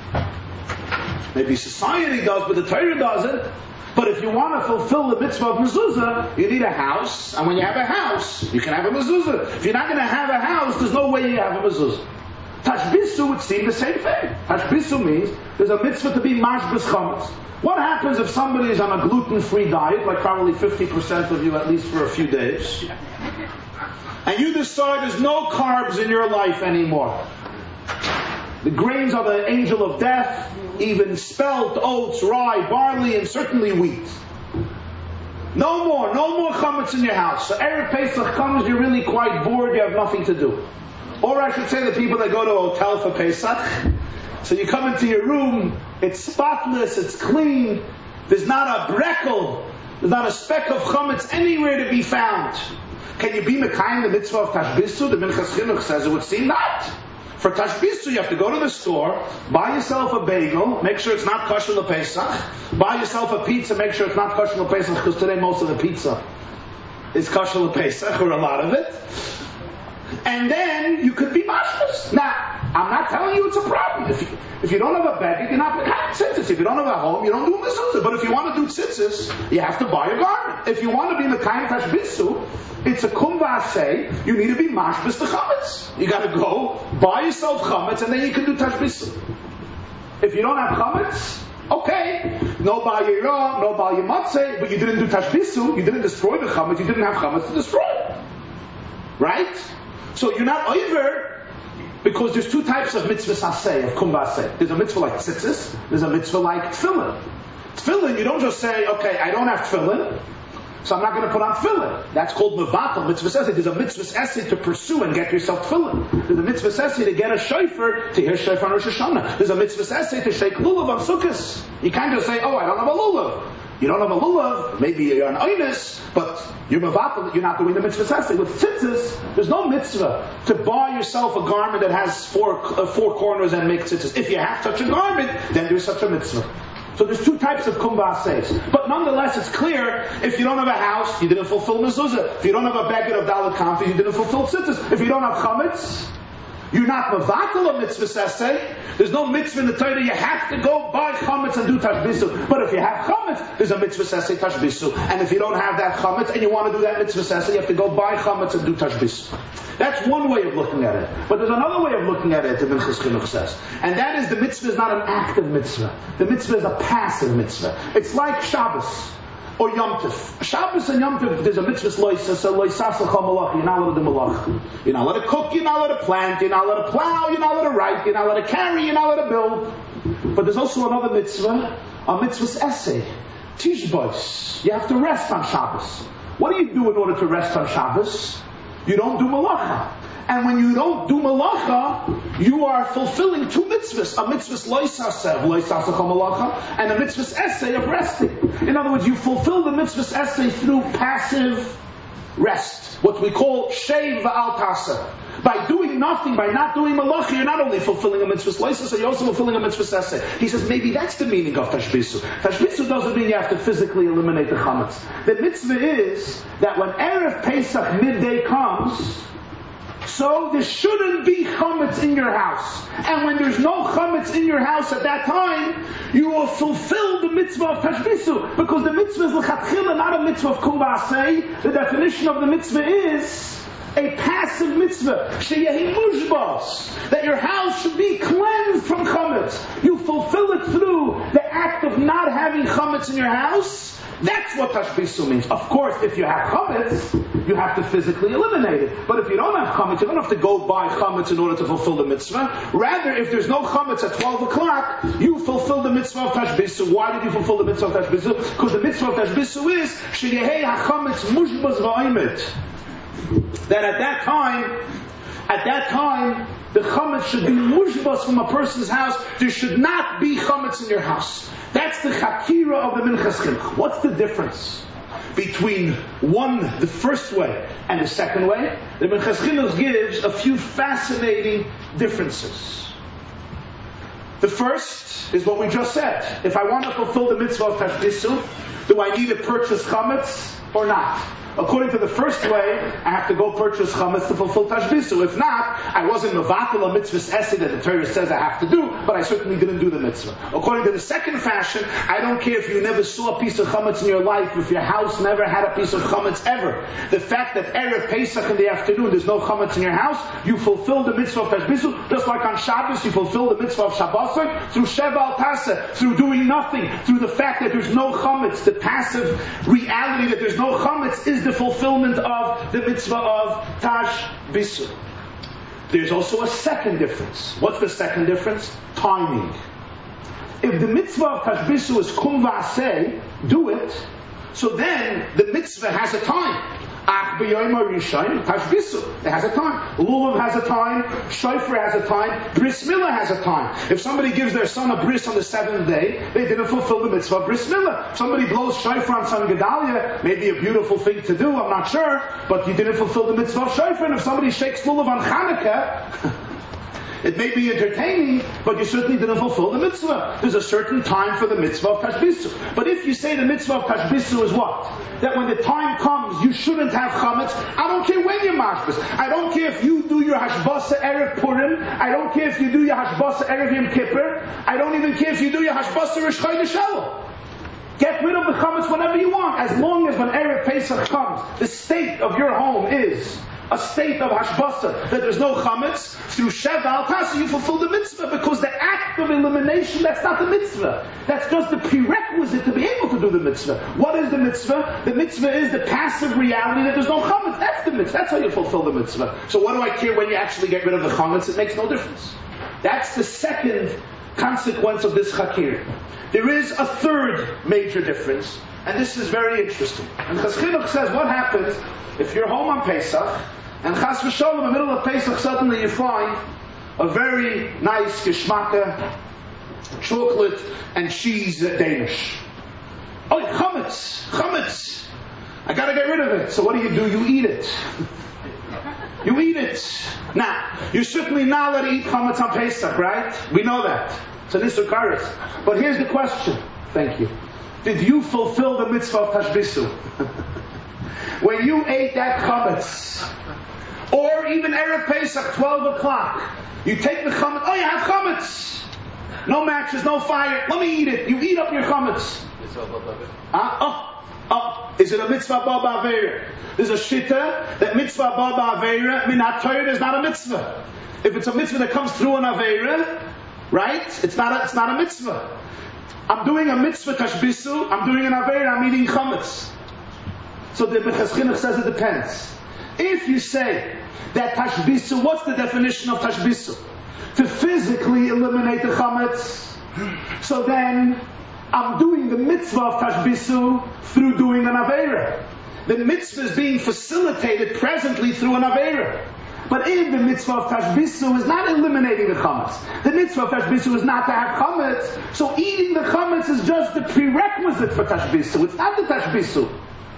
Maybe society does, but the Torah doesn't. But if you want to fulfill the mitzvah of mezuzah, you need a house. And when you have a house, you can have a mezuzah. If you're not going to have a house, there's no way you have a mezuzah. Tashbisu would seem the same thing. Tashbisu means there's a mitzvah to be mashbis chametz. What happens if somebody is on a gluten-free diet, like probably fifty percent of you at least for a few days, and you decide there's no carbs in your life anymore? The grains are the angel of death, even spelt, oats, rye, barley, and certainly wheat. No more, no more chametz in your house. So Erev Pesach comes, you're really quite bored, you have nothing to do. Or I should say the people that go to a hotel for Pesach. So you come into your room, it's spotless, it's clean, there's not a brekel, there's not a speck of chametz anywhere to be found. Can you be mekayim the mitzvah of Tashbisu? The Minchas Chinuch says it would seem not. For Tashbisu, you have to go to the store, buy yourself a bagel, make sure it's not kosher lePesach, buy yourself a pizza, make sure it's not kosher lePesach, because today most of the pizza is kosher lePesach, or a lot of it. And then you could be mashmas. Now, I'm not telling you it's a problem. If you, if you don't have a bag, you're not mekayim tzitzis. If you don't have a home, you don't do mezuzah. But if you want to do tzitzis, you have to buy a garment. If you want to be mekayim tashbisu, it's a kum va'aseh. You need to be mashbis the chametz. You got to go buy yourself chametz, and then you can do tashbisu. If you don't have chametz, okay, no bal yirah, no bal yimatzeh, but you didn't do tashbisu. You didn't destroy the chametz. You didn't have chametz to destroy, right? So you're not over, because there's two types of mitzvahs aseh, of kum v'aseh. There's a mitzvah like tzitzis, there's a mitzvah like tefillin. Tefillin, you don't just say, okay, I don't have tefillin, so I'm not going to put on tefillin. That's called mevatel, mitzvah essay. There's a mitzvah essay to pursue and get yourself tefillin. There's a mitzvah essay to get a shofar, to hear shofar on Rosh Hashanah. There's a mitzvah essay to shake lulav on Sukkot. You can't just say, oh, I don't have a lulav. You don't have a lulav, maybe you're an oinus, but you're mevatel, you're not doing the mitzvah essay. With tzitzis, there's no mitzvah to buy yourself a garment that has four uh, four corners and make tzitzis. If you have such a garment, then there's such a mitzvah. So there's two types of kum va'asehs. But nonetheless, it's clear, if you don't have a house, you didn't fulfill mezuzah. If you don't have a baguette of dalet kanfas, you didn't fulfill tzitzis. If you don't have chametz, you're not mevatel a mitzvah essay. There's no mitzvah in the Torah. You have to go buy chametz and do tashbisu. But if you have chametz, there's a mitzvah essay tashbisu. And if you don't have that chametz and you want to do that mitzvah essay, you have to go buy chametz and do tashbisu. That's one way of looking at it. But there's another way of looking at it, the Minchas Chinuch says. And that is the mitzvah is not an active mitzvah. The mitzvah is a passive mitzvah. It's like Shabbos or Yom Tov. Shabbos and Yom Tov, there's a mitzvah loisa, so loisas l'chol malach. You're not allowed to do malach. You're not allowed to cook, you're not allowed to plant, you're not allowed to plow, you're not allowed to write, you're not allowed to carry, you're not allowed to build. But there's also another mitzvah, a mitzvah's essay. Tishbos. You have to rest on Shabbos. What do you do in order to rest on Shabbos? You don't do malacha. And when you don't do malacha, you are fulfilling two mitzvahs. A mitzvah's loisasev, loisasachom malacha, and a mitzvah's essay of resting. In other words, you fulfill the mitzvah's essay through passive rest. What we call sheiv v'al tasa. By doing nothing, by not doing malacha, you're not only fulfilling a mitzvah's loisas, you're also fulfilling a mitzvah's essay. He says maybe that's the meaning of tashbisu. Tashbisu doesn't mean you have to physically eliminate the chametz. The mitzvah is that when Erev Pesach midday comes, So there shouldn't be chametz in your house. And when there's no chametz in your house at that time, you will fulfill the mitzvah of tashbisu. Because the mitzvah is l'chatchila, not a mitzvah of kum v'asei. The definition of the mitzvah is a passive mitzvah, sheyehi mushbas, that your house should be cleansed from chametz. You fulfill it through the act of not having chametz in your house. That's what tashbisu means. Of course, if you have chametz, you have to physically eliminate it. But if you don't have chametz, you don't have to go buy chametz in order to fulfill the mitzvah. Rather, if there's no chametz at twelve o'clock, you fulfill the mitzvah of tashbisu. Why did you fulfill the mitzvah of tashbisu? Because the mitzvah of tashbisu is sheyehi hachametz mushbas v'oimet. That at that time, at that time, the chametz should be mushbas from a person's house. There should not be chametz in your house. That's the chakira of the minchas chinuch. What's the difference between one, the first way, and the second way? The minchas chinuch gives a few fascinating differences. The first is what we just said. If I want to fulfill the mitzvah of tashbisu, do I need to purchase chametz or not? According to the first way, I have to go purchase chametz to fulfill tashbisu. If not, I wasn't mevatel a mitzvah essay that the Torah says I have to do, but I certainly didn't do the mitzvah. According to the second fashion, I don't care if you never saw a piece of chametz in your life, if your house never had a piece of chametz ever. The fact that Erev Pesach in the afternoon there's no chametz in your house, you fulfill the mitzvah of tashbisu, just like on Shabbos you fulfill the mitzvah of Shabbos through Sheva al Taseh, through doing nothing, through the fact that there's no chametz. The passive reality that there's no chametz is the fulfillment of the mitzvah of tashbisu. There's also a second difference. What's the second difference? Timing. If the mitzvah of tashbisu is kum v'aseh, do it, so then the mitzvah has a time. Ach b'yoyim harishon, tashbisu. It has a time. Lulav has a time. Shofar has a time. Bris milah has a time. If somebody gives their son a bris on the seventh day, they didn't fulfill the mitzvah of bris milah. If somebody blows shofar on San Gedalia, maybe a beautiful thing to do, I'm not sure, but you didn't fulfill the mitzvah of shofar. And if somebody shakes lulav on Chanukah, it may be entertaining, but you certainly didn't fulfill the mitzvah. There's a certain time for the mitzvah of tashbisu. But if you say the mitzvah of tashbisu is what? That when the time comes, you shouldn't have chametz. I don't care when you're mashbas. I don't care if you do your hashbasa erev Purim. I don't care if you do your hashbasa erev Yom Kippur. I don't even care if you do your hashbasa Rosh Chodesh Elul. Get rid of the chametz whenever you want, as long as when erev Pesach comes, the state of your home is a state of hashbasa, that there's no chametz. Through Sheva al Taseh you fulfill the mitzvah, because the act of elimination, that's not the mitzvah. That's just the prerequisite to be able to do the mitzvah. What is the mitzvah? The mitzvah is the passive reality that there's no chametz. That's the mitzvah. That's how you fulfill the mitzvah. So what do I care when you actually get rid of the chametz? It makes no difference. That's the second consequence of this chakir. There is a third major difference, and this is very interesting. And Chas Chinuch says, what happens if you're home on Pesach, and chas v'sholom, in the middle of Pesach, suddenly you find a very nice geschmacke chocolate and cheese Danish. Oh, chametz, chametz. I gotta get rid of it. So what do you do? You eat it. You eat it. Now, you're certainly not allowed to eat chametz on Pesach, right? We know that. It's an Issur Kares. But here's the question. Thank you. Did you fulfill the mitzvah of tashbisu? When you ate that chametz, or even Erev Pesach, twelve o'clock, you take the chametz, oh, you have chametz. No matches, no fire, let me eat it. You eat up your chametz. Uh, oh, oh, is it a mitzvah ba ba'aveira? There's a shita that mitzvah ba ba'aveira, min ha-Torah is not a mitzvah. If it's a mitzvah that comes through an aveira, right, it's not a, it's not a mitzvah. I'm doing a mitzvah tashbisu, I'm doing an aveira, I'm eating chametz. So the Chas Chinuch says it depends. If you say that tashbisu, what's the definition of tashbisu? To physically eliminate the chametz. So then, I'm doing the mitzvah of tashbisu through doing an aveira. The mitzvah is being facilitated presently through an aveira. But if the mitzvah of tashbisu is not eliminating the chametz, the mitzvah of tashbisu is not to have chametz, so eating the chametz is just the prerequisite for tashbisu. It's not the tashbisu.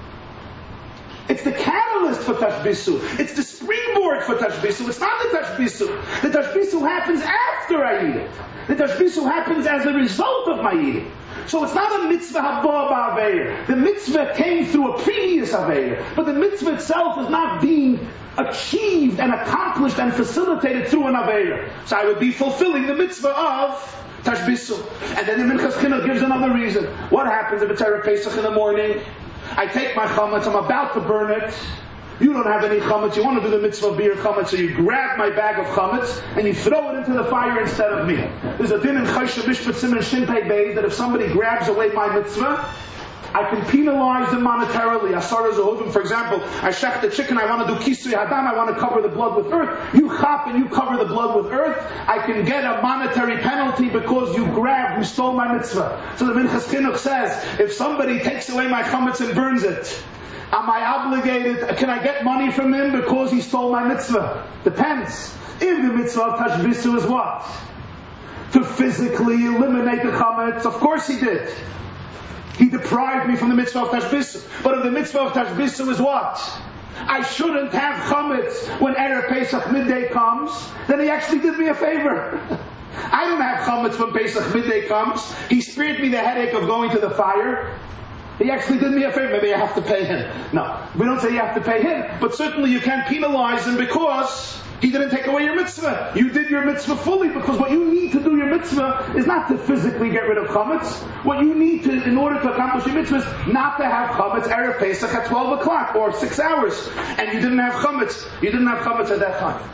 It's the catalyst for tashbisu. It's the springboard for tashbisu. It's not the tashbisu. The tashbisu happens after I eat it. The tashbisu happens as a result of my eating. So it's not a mitzvah haba ba'aveir. The mitzvah came through a previous aveir, but the mitzvah itself is not being achieved and accomplished and facilitated through an Aveira. So I would be fulfilling the mitzvah of Tashbisu. And then the Minchas Chinuch gives another reason. What happens if it's Erev Pesach in the morning? I take my chametz, I'm about to burn it. You don't have any chametz, you want to do the mitzvah of beer chametz, so you grab my bag of chametz and you throw it into the fire instead of me. There's a din in Choshe Mishpat Siman Shin Pei Beis that if somebody grabs away my mitzvah, I can penalize them monetarily. Asar Zehuvim, for example, I shech the chicken, I want to do kisui hadam, I want to cover the blood with earth. You chop and you cover the blood with earth. I can get a monetary penalty because you grabbed, you stole my mitzvah. So the Minchas Chinuch says, if somebody takes away my chametz and burns it, am I obligated, can I get money from him because he stole my mitzvah? Depends. If the mitzvah of Tashbisu is what? To physically eliminate the chametz, of course he did. He deprived me from the mitzvah of Tashbisu. But if the mitzvah of Tashbisu is what? I shouldn't have chametz when Erev Pesach midday comes, then he actually did me a favor. I don't have chametz when Pesach midday comes. He spared me the headache of going to the fire. He actually did me a favor. Maybe I have to pay him. No, we don't say you have to pay him, but certainly you can't penalize him because he didn't take away your mitzvah. You did your mitzvah fully, because what you need to do your mitzvah is not to physically get rid of chametz. What you need to, in order to accomplish your mitzvah, is not to have chametz Erev Pesach at twelve o'clock or six hours, and you didn't have chametz. You didn't have chametz at that time.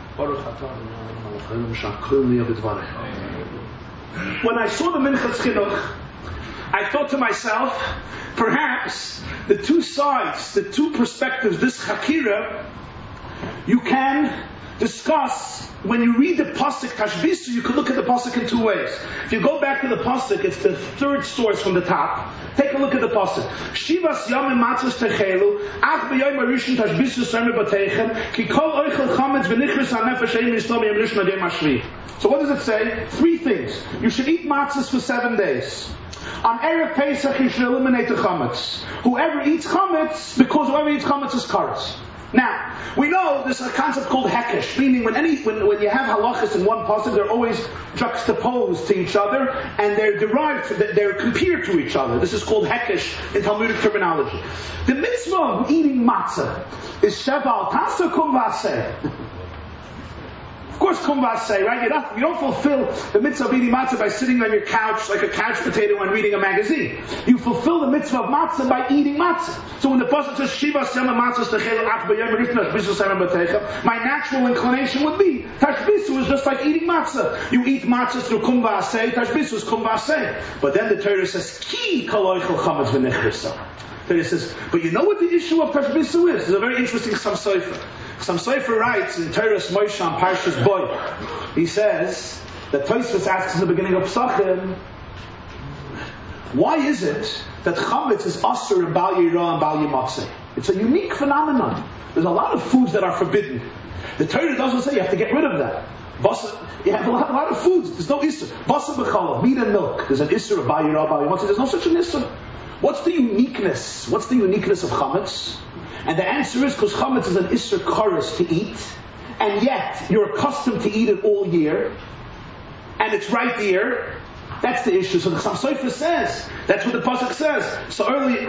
When I saw the Minchas Chinuch, I thought to myself, perhaps the two sides, the two perspectives, this Chakira, you can discuss. When you read the pasuk Tashbisu, you can look at the pasuk in two ways. If you go back to the pasuk, it's the third source from the top. Take a look at the pasuk. Shivas yamim matzos techelu, ach b'yom harishon Tashbisu serme b'teichem, ki kol oichel chametz v'nichris ha'nefesh ein yislo b'yom rishon adem hashvi. So what does it say? Three things. You should eat matzos for seven days. On Erev Pesach, you should eliminate the chametz. Whoever eats chametz, because whoever eats chametz is kares. Now, we know there's a concept called hekesh, meaning when any when, when you have halachas in one pasuk, they're always juxtaposed to each other, and they're derived, they're compared to each other. This is called hekesh in Talmudic terminology. The mitzvah of eating matzah is sheval tasa kum v'aseh. Of course, kum v'aseh, right? You're not, you don't fulfill the mitzvah of eating matzah by sitting on your couch like a couch potato and reading a magazine. You fulfill the mitzvah of matzah by eating matzah. So when the pasuk says Shiva Sema Matzah Stechel Ach B'Yom Rishon Tashbisu Sema B'Teichem, my natural inclination would be Tashbisu is just like eating matzah. You eat matzah through kum v'aseh. Tashbisu is kum v'aseh. But then the Torah says Ki Kol Oichel Chametz V'Nichrisa. Torah says, but you know what the issue of Tashbisu is? It's a very interesting Sam Sofer. Sam Sofer writes in Torah's Moshe on Parshas Boy. He says that Tosfos asks in the beginning of Psachim, why is it that chametz is asur in Bal Yirah and Bal Yimatzeh? It's a unique phenomenon. There's a lot of foods that are forbidden. The Torah doesn't say you have to get rid of them. Basa, you have a lot, a lot of foods. There's no isur. Basa b'challah, meat and milk. There's an isur of Bal Yirah, Bal Yimatzeh. There's no such an isur. What's the uniqueness? What's the uniqueness of chametz? And the answer is because chametz is an isur kares to eat, and yet you're accustomed to eat it all year, and it's right there. That's the issue. So the Chassam Sofer says, that's what the pasuk says. So early,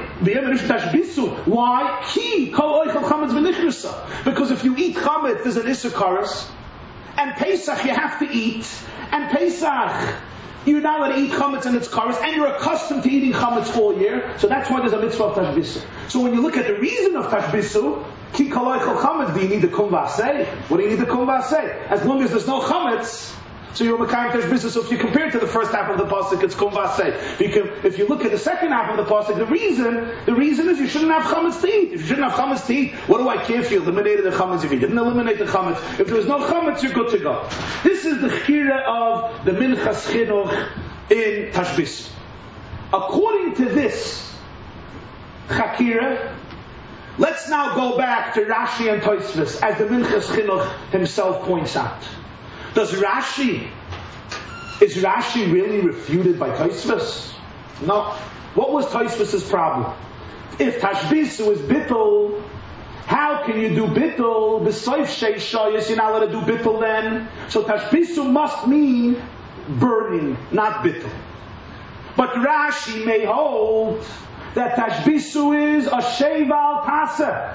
why? Ki kol oichel chametz v'nichrisa. Because if you eat chametz, there's an isur kares, and Pesach you have to eat, and Pesach you're not allowed to eat chametz and its kares, and you're accustomed to eating chametz all year. So that's why there's a mitzvah of Tashbisu. So when you look at the reason of Tashbisu, ki kol oichel chametz, do you need the kum v'aseh? What do you need the kum v'aseh? As long as there's no chametz, so you're Makayim Tashbisu. So if you compare it to the first half of the pasuk, it's kum v'aseh. If you look at the second half of the pasuk, the reason, the reason is you shouldn't have chametz to eat. If you shouldn't have chametz to eat, what do I care if you eliminated the chametz? If you didn't eliminate the chametz, if there was no chametz, you're good to go. This is the chira of the Minchas Chinuch in Tashbisu. According to this chakira, let's now go back to Rashi and Tosfos, as the Minchas Chinuch himself points out. Does Rashi, is Rashi really refuted by Tosfos? No. What was Tosfos' problem? If Tashbisu is bittul, how can you do bittul? B'soif sheish shayis, you're not allowed to do bittul then. So Tashbisu must mean burning, not bittul. But Rashi may hold that Tashbisu is a sheval tasa.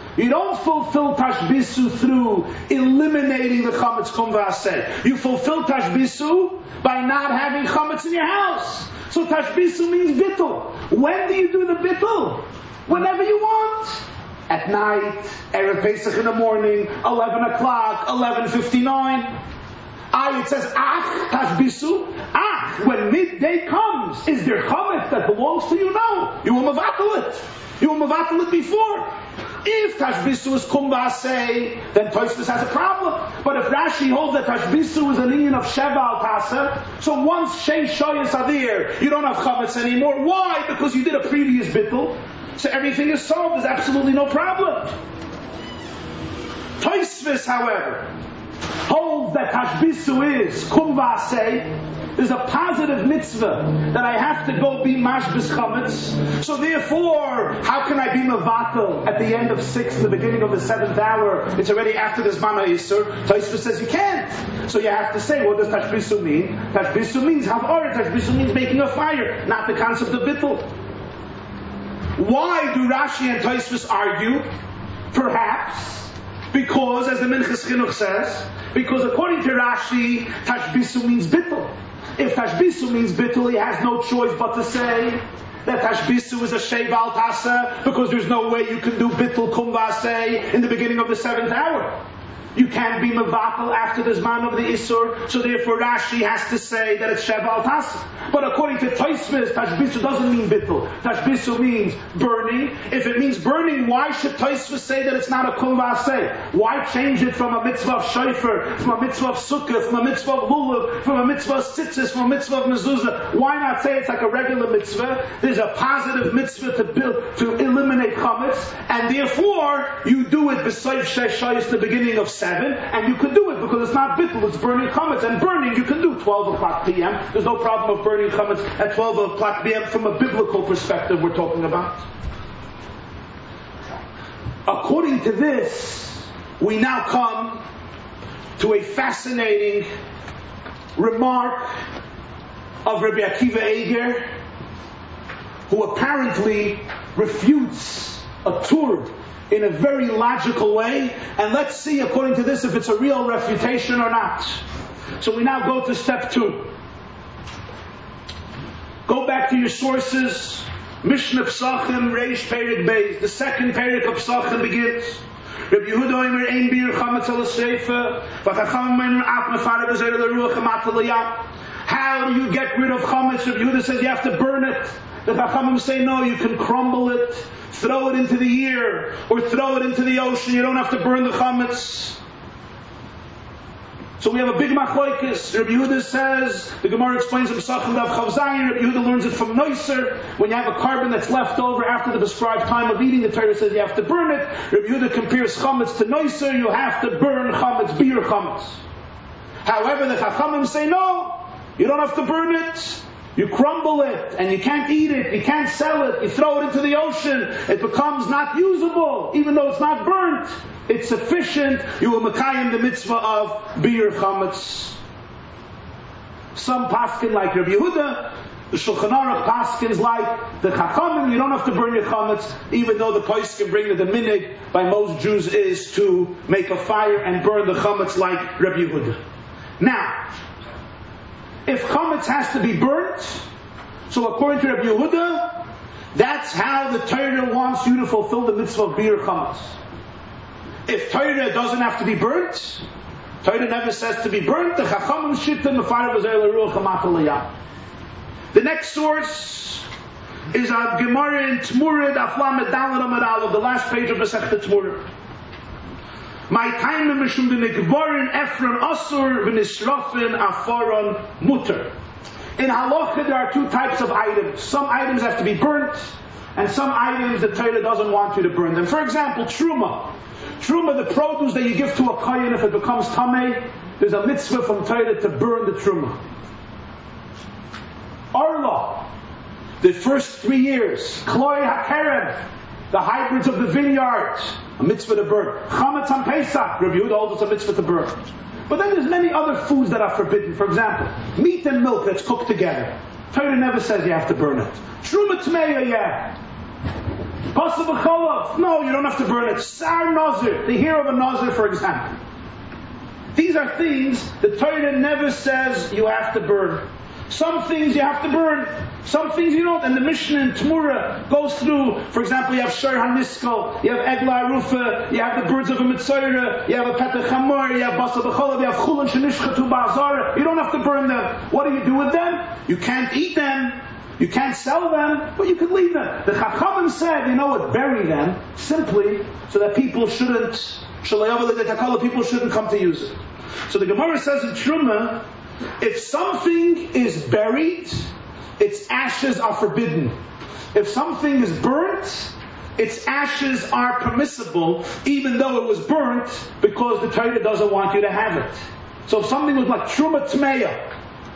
You don't fulfill tashbisu through eliminating the chametz kum v'aseh. You fulfill tashbisu by not having chametz in your house. So tashbisu means bittul. When do you do the bittul? Whenever you want. At night, Erev Pesach in the morning, eleven o'clock, eleven fifty-nine. Ah, it says, ach, tashbisu. Ah, when midday comes, is there chametz that belongs to you? No. You will mevatel it. You will mevatel it before. If tashbisu is kum v'aseh, then Tosfos has a problem. But if Rashi holds that tashbisu is an union of sheva al tasa, so once shei shoyes are there, you don't have chametz anymore. Why? Because you did a previous bittul. So everything is solved. There's absolutely no problem. Tosfos, however, holds that tashbisu is kum v'aseh. There's a positive mitzvah that I have to go be mashbis chametz. So therefore, how can I be mevatel at the end of six, the beginning of the seventh hour? It's already after the Zman HaYisur. Tosfos says you can't. So you have to say, what does tashbisu mean? Tashbisu means havar. Tashbisu means making a fire, not the concept of bittul. Why do Rashi and Tosfos argue? Perhaps because, as the Minchas Chinuch says, because according to Rashi, tashbisu means bittul. If tashbisu means bittul, he has no choice but to say that tashbisu is a sheva al tasa, because there's no way you can do bittul kum v'aseh in the beginning of the seventh hour. You can't be mevatel after the zman of the isur, so therefore Rashi has to say that it's sheva al tasa. But according to Tosfos, tashbisu doesn't mean bittul. Tashbisu means burning. If it means burning, why should Tosfos say that it's not a kum v'aseh? Why change it from a mitzvah of shofar, from a mitzvah of sukkah, from a mitzvah of lulav, from a mitzvah of tzitzis, from a mitzvah of mezuzah? Why not say it's like a regular mitzvah? There's a positive mitzvah to build, to eliminate chametz, and therefore you do it b'soif sheshayis, the beginning of seven, and you could do it because it's not bittul, it's burning chametz, and burning you can do twelve o'clock p.m. There's no problem of burning chametz at twelve o'clock p.m. from a biblical perspective we're talking about. According to this, we now come to a fascinating remark of Rabbi Akiva Eiger, who apparently refutes a Tur in a very logical way, and let's see according to this if it's a real refutation or not. So we now go to step two. Go back to your sources. Mishnah Pesachim, Reish Perik Beis. The second Perik of Pesachim begins. Rabbi Yehuda Omer ein bir chametz al seifa, v'chacham omer af mefarad b'zeh l'ruach hamat l'yam. How do you get rid of chametz? Rabbi Yehuda says you have to burn it. The Chachamim say no, you can crumble it, throw it into the air, or throw it into the ocean. You don't have to burn the chametz. So we have a big machlokes. Rabbi Yehuda says, the Gemara explains in Pesachim Daf Chav Zayin, Rabbi Yehuda learns it from Noiser. When you have a carbon that's left over after the prescribed time of eating, the Torah says you have to burn it. Rabbi Yehuda compares chametz to Noiser, you have to burn chametz, beer chametz. However, the Chachamim say no, you don't have to burn it. You crumble it, and you can't eat it, you can't sell it, you throw it into the ocean, it becomes not usable, even though it's not burnt. It's sufficient, you will mekayim the mitzvah of beer chametz. Some paskin like Rabbi Yehuda, the Shulchan Aruch paskins like the Chachamim, you don't have to burn your chametz, even though the poskim bring the minig by most Jews is to make a fire and burn the chametz like Rabbi Yehuda. Now, if chametz has to be burnt, so according to Rabbi Yehuda, that's how the Torah wants you to fulfill the mitzvah of beer chametz. If Torah doesn't have to be burnt, Torah never says to be burnt, the Chachamim shittim mefarad b'zeh l'ruach hamat l'yam. The next source is a Gemara in Tmura, Daf Lamed Daled Amud Aleph, the last page of Masechta Tmura. My time mishum de nikvarin efron asur v'nisrafin afaron mutter. In halacha there are two types of items. Some items have to be burnt, and some items the Torah doesn't want you to burn them. For example, truma. Truma, the produce that you give to a kohen, if it becomes tamei, there's a mitzvah from Torah to burn the truma. Arla, the first three years, kloi hakerem, the hybrids of the vineyard, a mitzvah to burn. Chametz on Pesach, Rabbi Yehuda holds it's a mitzvah to burn. But then there's many other foods that are forbidden. For example, meat and milk that's cooked together. Torah never says you have to burn it. Truma tmeya, yeah. Pasa b'cholov. No, you don't have to burn it. Sar nazir. The hair of a nazir, for example. These are things the Torah never says you have to burn. Some things you have to burn, some things you don't. And the Mishnah in Tmura goes through, for example, you have Shor HaNiskal, you have Egla Arufa, you have the birds of a Mitzayra, you have a Petach Hamor, you have Basa B'cholov, you have Chulun Shenishchatu Ba'azara. You don't have to burn them. What do you do with them? You can't eat them. You can't sell them, but you can leave them. The Chachamim said, you know what, bury them, simply so that people shouldn't, people shouldn't come to use it. So the Gemara says in Truma, if something is buried, its ashes are forbidden. If something is burnt, its ashes are permissible, even though it was burnt, because the Torah doesn't want you to have it. So if something was like Truma Tmeya,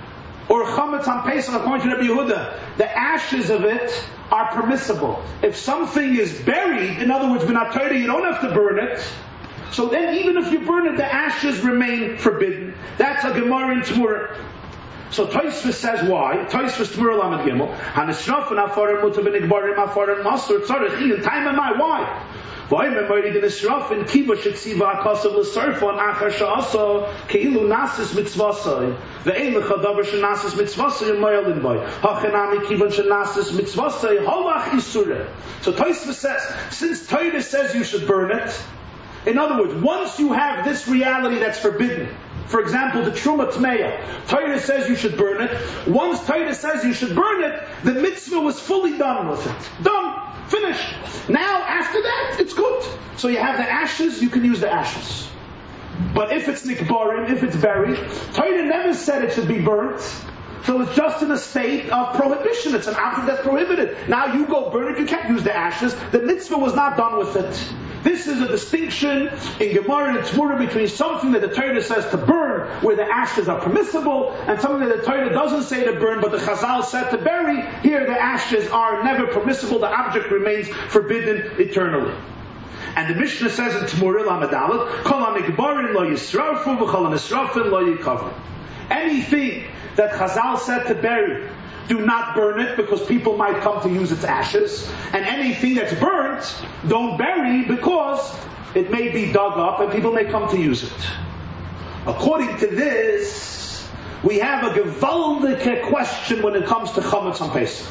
or Chametz on Pesach, according to Rabbi Yehuda, the ashes of it are permissible. If something is buried, in other words, B'nai Torah, you don't have to burn it. So then even if you burn it, the ashes remain forbidden. That's a Gemara in Tmura. So Tosfos says why? Tosfos Tmura Lamed Gimel. Hanisraf and Afarim Mutar B'Nigbarim Afarim Masur Tzarech in time and my why? Why am I reading Nisraf and Kiva Shetziva Akasav L'Sarfon Achar Sha'asa Keilu Nasis Mitzvasai Ve'ein L'Chadavar Shenasis Mitzvasai Mayalin Boy Hachanami Kiva Shenasis Mitzvasai Halach Isura. So Tosfos says, since Torah says you should burn it, in other words, once you have this reality that's forbidden, for example, the Truma Tmeya, Torah says you should burn it. Once Torah says you should burn it, the mitzvah was fully done with it. Done. Finished. Now, after that, it's good. So you have the ashes, you can use the ashes. But if it's nikbarim, if it's buried, Torah never said it should be burnt. So it's just in a state of prohibition. It's an object that's prohibited. Now you go burn it, you can't use the ashes. The mitzvah was not done with it. This is a distinction in Gemara and Tzmura between something that the Torah says to burn, where the ashes are permissible, and something that the Torah doesn't say to burn, but the Chazal said to bury. Here the ashes are never permissible, the object remains forbidden eternally. And the Mishnah says in Tzmura Lamadalit, Kol HaNikbarim lo yisrafu v'chol HaNisrafin lo yikavu. Anything that Chazal said to bury, do not burn it because people might come to use its ashes. And anything that's burnt, don't bury because it may be dug up and people may come to use it. According to this, we have a gewaldige question when it comes to Chametz on Pesach.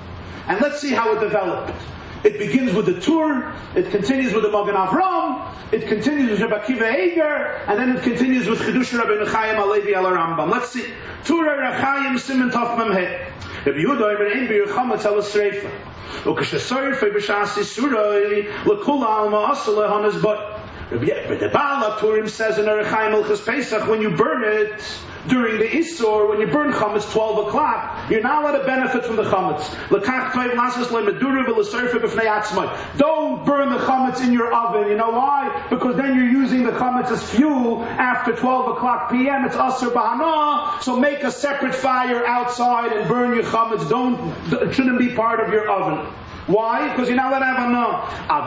And let's see how it developed. It begins with the Tur, it continues with the Magen Avram, it continues with Rabbi Akiva Eiger, and then it continues with Chidush Rabbi Chaim Alevi al Rambam. Let's see. Tur Rachayim Siman Tov Mem He. Rabbi Yehuda Iber Ein Bir Chametz Al Sreifa. Ukashasoyr Fe B'Shas Yisurai L'Kula Al Ma'aseh Lehanas Bot. Rabbi the Baal Turim says in Rachayim Ilchas Pesach, when you burn it during the Isur, when you burn chametz twelve o'clock, you're not allowed to benefit from the chametz. Don't burn the chametz in your oven. You know why? Because then you're using the chametz as fuel after twelve o'clock p.m. It's asur b'hana. So make a separate fire outside and burn your chametz. Don't, it shouldn't be part of your oven. Why? Because you're not allowed to have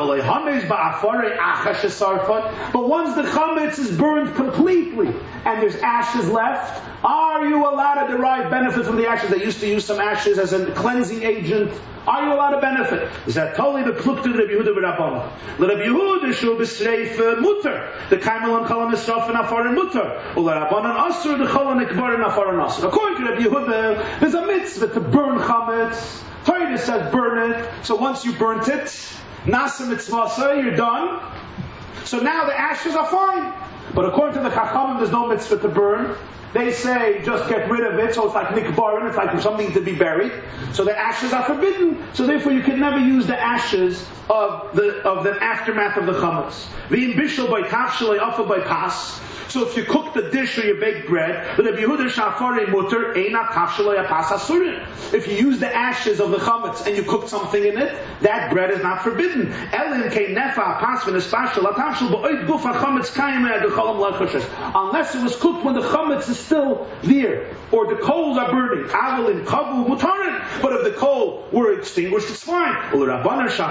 a But once the chametz is burned completely and there's ashes left, are you allowed to derive benefit from the ashes? They used to use some ashes as a cleansing agent. Are you allowed to benefit? Is that totally the pluk to Rabbi Yehuda v'Rabbanan? The Rabbi Yehuda shul b'sreif mutter. The kaimel and kol nisraf and afarin mutter. U'Rabbanan asur the chol and ikbar and afarin asur. According to Rabbi Yehuda, there's a mitzvah to burn chametz. Torah says burn it. So once you burnt it, nasa mitzvah, you're done. So now the ashes are fine. But according to the Chachamim, there's no mitzvah to burn. They say just get rid of it, so it's like nikbarim, it's like something to be buried. So the ashes are forbidden. So therefore you can never use the ashes of the of the aftermath of the chametz. V'im bishul by tafshalei afa by pas. So if you cook the dish or you bake bread, but if you mutter eina tafshalei pas asurin. If you use the ashes of the chametz and you cook something in it, that bread is not forbidden. Elim kei nefa pas v'nespashal atafshal ba'oid gufa chametz kaim e'aduchalam lachoshes. Unless it was cooked when the chametz is still there, or the coals are burning. Avalin kavu mutarin. But if the coal were extinguished, it's fine. But the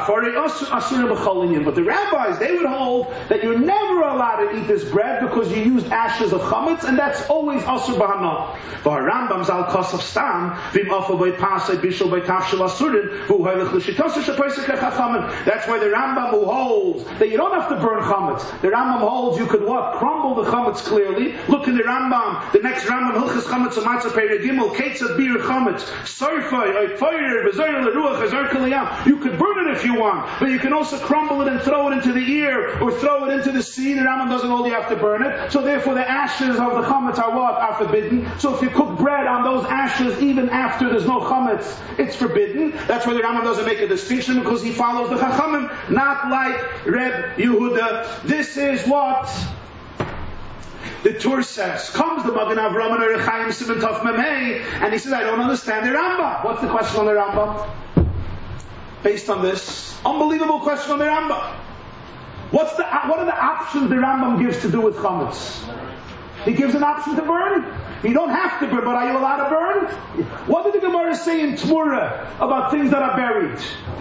rabbis, they would hold that you're never allowed to eat this bread because you used ashes of chametz, and that's always asur b'hana. But Rambam's al kasav stam vim afal by pasay bishul by kafshel asurin who haylech l'shitasa shepaisek lechachamen. That's why the Rambam who holds that you don't have to burn chametz. The Rambam holds you could what? Crumble the chametz clearly. Look in the Rambam, the next Rambam, Hilchas chametz amatzah perei gimel, ketzad bir chametz, sarfai, oy fire, bezoyer leruach, azar kaliyam. You could burn it if you want, but you can also crumble it and throw it into the ear, or throw it into the sea. The Rambam doesn't hold you have to burn it. So therefore the ashes of the chametz are what? Are forbidden. So if you cook bread on those ashes, even after there's no chametz, it's forbidden. That's why the Rambam doesn't make a distinction, because he follows the Chachamim, not like Reb Yehuda. This is what the Tur says. Comes the Magen Avraham and Erechaim Siman Tov Memei, and he says, I don't understand the Rambam. What's the question on the Rambam? Based on this unbelievable question on the Rambam. What's the, what are the options the Rambam gives to do with chametz? He gives an option to burn. You don't have to burn, but are you allowed to burn? What did the Gemara say in Tmura about things that are buried?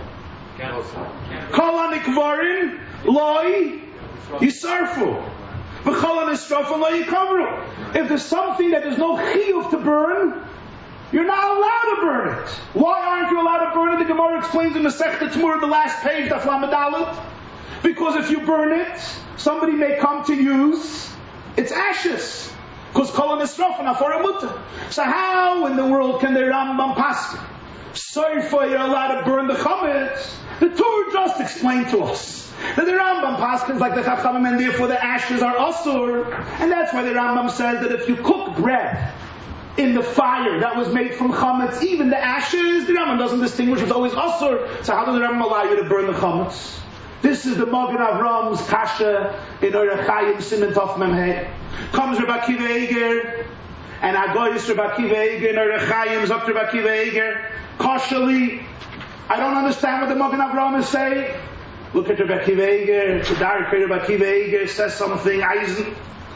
Kol hanikvarim loi yisarfu. V'chol hanisrofim loi yikavru. If there's something that there's no chiyuv to burn, you're not allowed to burn it. Why aren't you allowed to burn it? The Gemara explains in the Masechta Tmura, the last page, Daf Lamed Aleph. Because if you burn it, somebody may come to use its ashes. Because kol hanisrofim afar mutar. So how in the world can the Rambam pass? Sorry for you're allowed to burn the chametz. The Torah just explained to us that the Rambam paskins like the Chachamim, and therefore the ashes are asur. And that's why the Rambam says that if you cook bread in the fire that was made from chametz, even the ashes, the Rambam doesn't distinguish, it's always asur. So how does the Rambam allow you to burn the chametz? This is the Magen Avram's kasha in Erechaim Siman Tov Memei. Comes Rabbi Akiva Eiger, and Agoyis Rabbi Akiva Eiger in Erechaim Zok Rabbi Akiva Eiger. Kashali, I don't understand what the Magen Avraham is saying. Look at Rabbi Akiva Eiger, the Dark Rabbi Akiva Eiger says something. Eisen.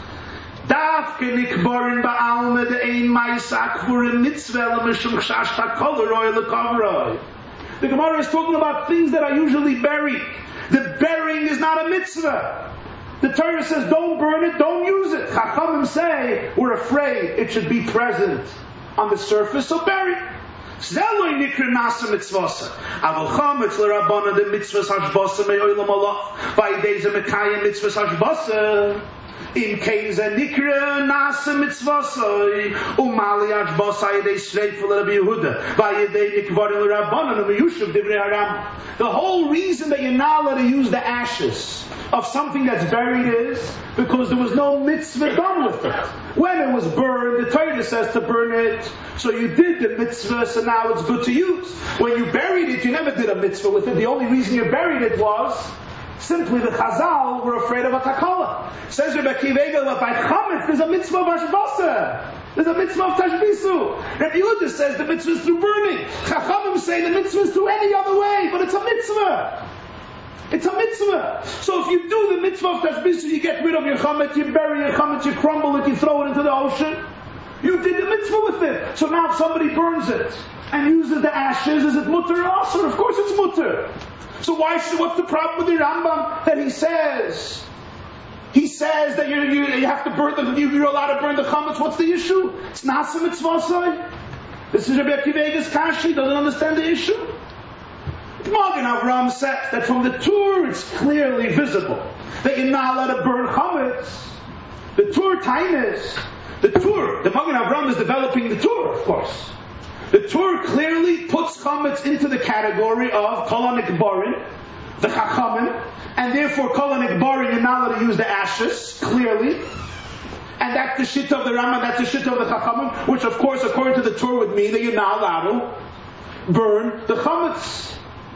Daf kenikborin ba'alma de ein ma'isa kvurim mitzvah l'mishum chash takol roy l'kavroi. The Gemara is talking about things that are usually buried. The burying is not a mitzvah. The Torah says don't burn it, don't use it. Chachamim say we're afraid it should be present on the surface, so bury it. Zeloi nikra nasa mitzvasa. Aval chametz l'rabana de mitzvahs hashbasa me'olam Allah. Vayidei ze mekayim mitzvahs hashbasa. Im kein ze nikra nasa mitzvasa. Umali hashbasa yedei shreifel Rabbi Yehuda. Vayidei nikvarim l'rabana me'yushav divrei haram. The whole reason that you're not allowed to use the ashes of something that's buried is because there was no mitzvah done with it. When it was burned, the Torah says to burn it, so you did the mitzvah, so now it's good to use. When you buried it, you never did a mitzvah with it. The only reason you buried it was simply the Chazal were afraid of a takala. Says Rabbi Akiva Eiger that by chametz there's a mitzvah of hashbasa. There's a mitzvah of tashbisu. Rabbi Yehuda says the mitzvah is through burning. Chachamim say the mitzvah is through any other way, but it's a mitzvah. It's a mitzvah. So if you do the mitzvah of tashbisu, you get rid of your chametz, you bury your chametz, you crumble it, you throw it into the ocean. You did the mitzvah with it. So now if somebody burns it and uses the ashes, is it mutter or asur? Of course it's mutter. So why should, what's the problem with the Rambam that he says? He says that you you, you have to burn the, you, you're allowed to burn the chametz. What's the issue? It's nasa mitzvah. This is Rabbi Akiva Eiger's kashi. He doesn't understand the issue. Magen Avraham said that from the Tur it's clearly visible that you're not allowed to burn chametz. The Tur Tainis, the Tur, the Magen Avraham is developing the Tur, of course. The Tur clearly puts chametz into the category of kol hanikbarim, the chachamim, and therefore kol hanikbarim you're not allowed to use the ashes, clearly. And that's the shita of the Rambam, that's the shita of the chachamim, which of course according to the Tur would mean that you're not allowed to burn the chametz.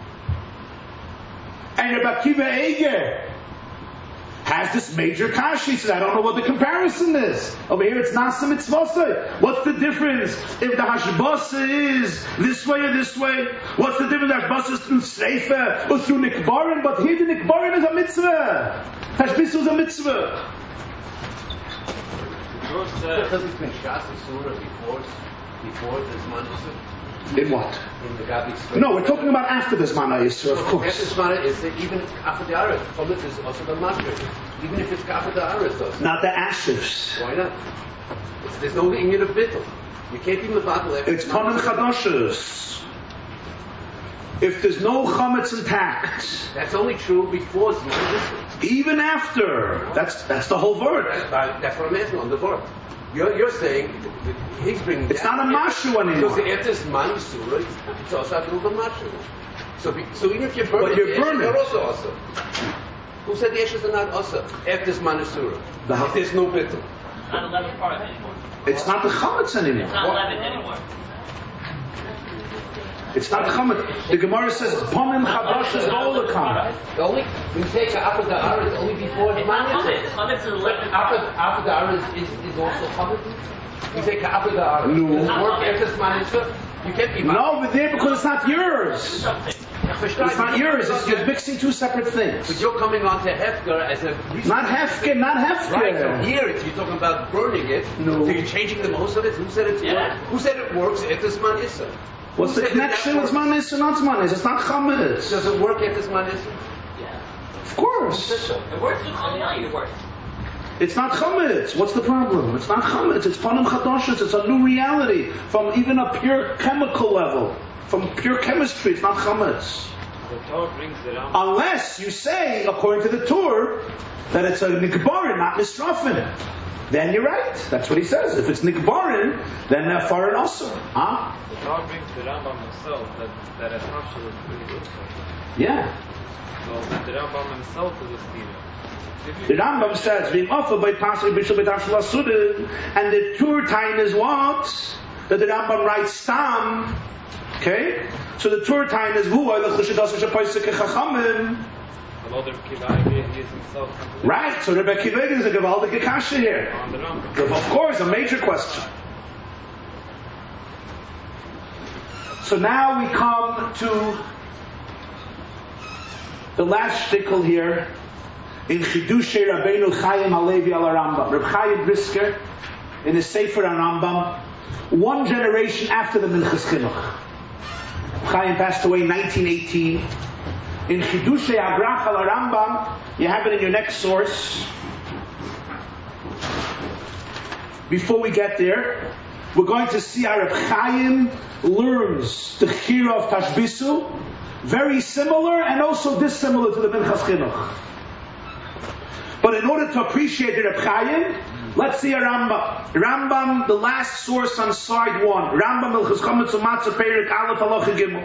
And Rabbi Akiva Eiger has this major kashi. He says, I don't know what the comparison is. Over here it's nasa mitzvasa. What's the difference if the hashbasa is this way or this way? What's the difference if the hashbasa is through sreifa or through nikbarim? But here the nikbarim is a mitzvah. Hashbisa is a mitzvah. Because it's been Shas and Surah before, before this Manusur. In what? In the Gabi Surah. No, we're talking about after this Mana Yisra, of After course. this Mana is that even after the Aris, Chomet is also the Mashra. Even if it's after the Aris, also. Not the Ashivs. Why not? It's, there's no Inyan of Bittul. You can't even battle it. It's Panim Chadashis. If there's no chametz intact, that's only true before Zman. Even after, that's that's the whole word. That's, that's what I'm asking on the word. You're, you're saying he's bringing. It's not a mashu anymore. Because after Zman Surah, it's also a little mashu. So, be, so even if you burn but it, you're the burning. Ashes are also also. Who said the ashes are not also after Zman Surah? The if there's no bittul. It's not eleven part anymore. It's not the chametz anymore. It's not eleven anymore. It's not chametz. The Gemara says Panim Chadashis all the time. The only when you take after the Aris, only before the It's not man chametz. Chametz is eleven After part. after the Aris is, is also chametz. You take after the Aris. No. Does it work after Zman Surah? You can't be. No, but there because it's not yours. Something. It's not yours. It's, you're mixing two separate But things. you're coming on to Hefker as a Not hefker, not hefker. Right, so here it's, you're talking about burning it. No. So you're changing the most of it. Who said it's Yeah. work? Who said it works at this man Issa? What's the connection with manis and not manis? It's not chametz. Does it work at this man Issa? Yeah. Of course. It works. I'll tell you it works. It's not chametz. What's the problem? It's not chametz. It's panim chadashis. It's a new reality from even a pure chemical level, from pure chemistry. It's not chametz. The Torah brings it out. Unless you say, according to the Torah, that it's a nikbarin, not misrafin. Then you're right. That's what he says. If it's nikbarin, then uh, foreign also. Huh? The Torah brings the Rambam himself that that a Tafshil is pretty good. Yeah. So then the Rambam himself is a stealer. The Rambam says, being offered by Pasuk Bishul B'Tafshil Asudin, and the Tur time is what? That the Rambam writes Stam. Okay? So the Tur time is Vuah, the Chushadas Shapaisik Chachamim. The Lord of Kivai, he is himself. Right, so Rebbe Kiva is a Gavaldik Kasha here. On the Rambam. Of course, a major question. So now we come to the last shtickle here in Chidushei Rabbeinu Chaim Halevi al Rambam. Reb Chaim Brisker in his Sefer on Rambam, one generation after the Minchas Chinuch. Chaim passed away in nineteen eighteen. In Chidushei Agrach al Rambam, you have it in your next source. Before we get there, we're going to see how Reb Chaim learns the Chira of Tashbisu, very similar and also dissimilar to the Minchas Chinuch. But in order to appreciate the Reb Chaim, let's see a Rambam. Rambam, the last source on side one. Rambam Ilchus Chometz U'Matzah Perek Aleph Halacha Gimel.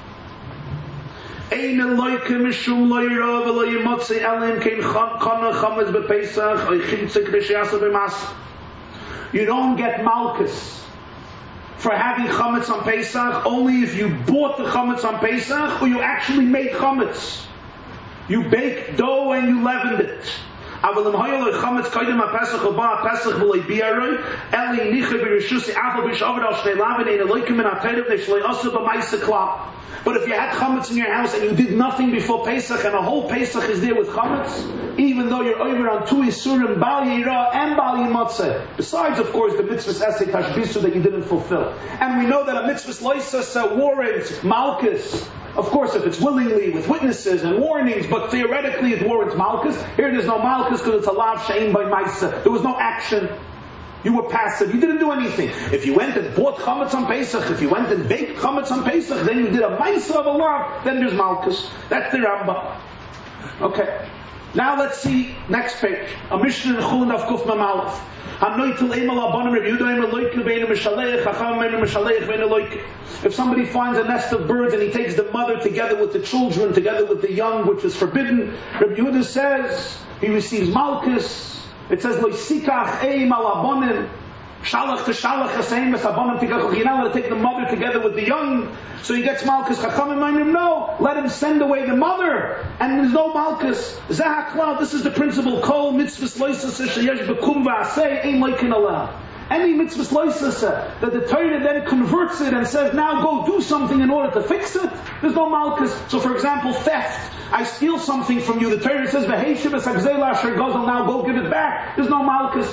Ein Eloike Mishum Lo Yira V'Lo Yimotzi Elim Kein Chana Chometz B'Pesach Oy Chimtzik B'Shiasa B'Mas. You don't get Malchus for having Chometz on Pesach only if you bought the Chometz on Pesach or you actually made Chometz. You baked dough and you leavened it. אבל אם היה לו חמץ קודם הפסח ובא הפסח ולא הביע רוי, אלא ניחא ברשוס אף על בשעבר על שני לבן, אין אלוהיכם מן הטרף ושלא יעשו במעשה כלל. But if you had chametz in your house and you did nothing before Pesach and a whole Pesach is there with chametz, even though you're over on two isurim, bal yira and bal yimatzeh. Besides, of course, the mitzvahs esek tashbisu that you didn't fulfill. And we know that a mitzvahs loisas uh, warrants malchus. Of course, if it's willingly, with witnesses and warnings, but theoretically it warrants malchus. Here there's no malchus because it's a lav she'ein by maisa. There was no action. You were passive. You didn't do anything. If you went and bought chametz on Pesach, if you went and baked chametz on Pesach, then you did a maisa of a lav, then there's malchus. That's the Rambam. Okay. Now let's see next page. A Mishnah in Chulin of Kuf Mamalef. If somebody finds a nest of birds and he takes the mother together with the children, together with the young, which is forbidden, Rabbi Yehuda says he receives malchus. It says loisikach eim al abonim. Shalach to shalach haseim es abonim tikach. You're not allowed to take the mother together with the young, so he gets malchus. Chachamim mind him, no, let him send away the mother, and there's no malchus. Zahaklau. This is the principle. Kol mitzvahs loisas sheyesh bekum va'asei ein loikin alah. Any mitzvahs loisas that the Torah then converts it and says, now go do something in order to fix it, there's no malchus. So for example, theft. I steal something from you. The Torah says, now go give it back. There's no malchus.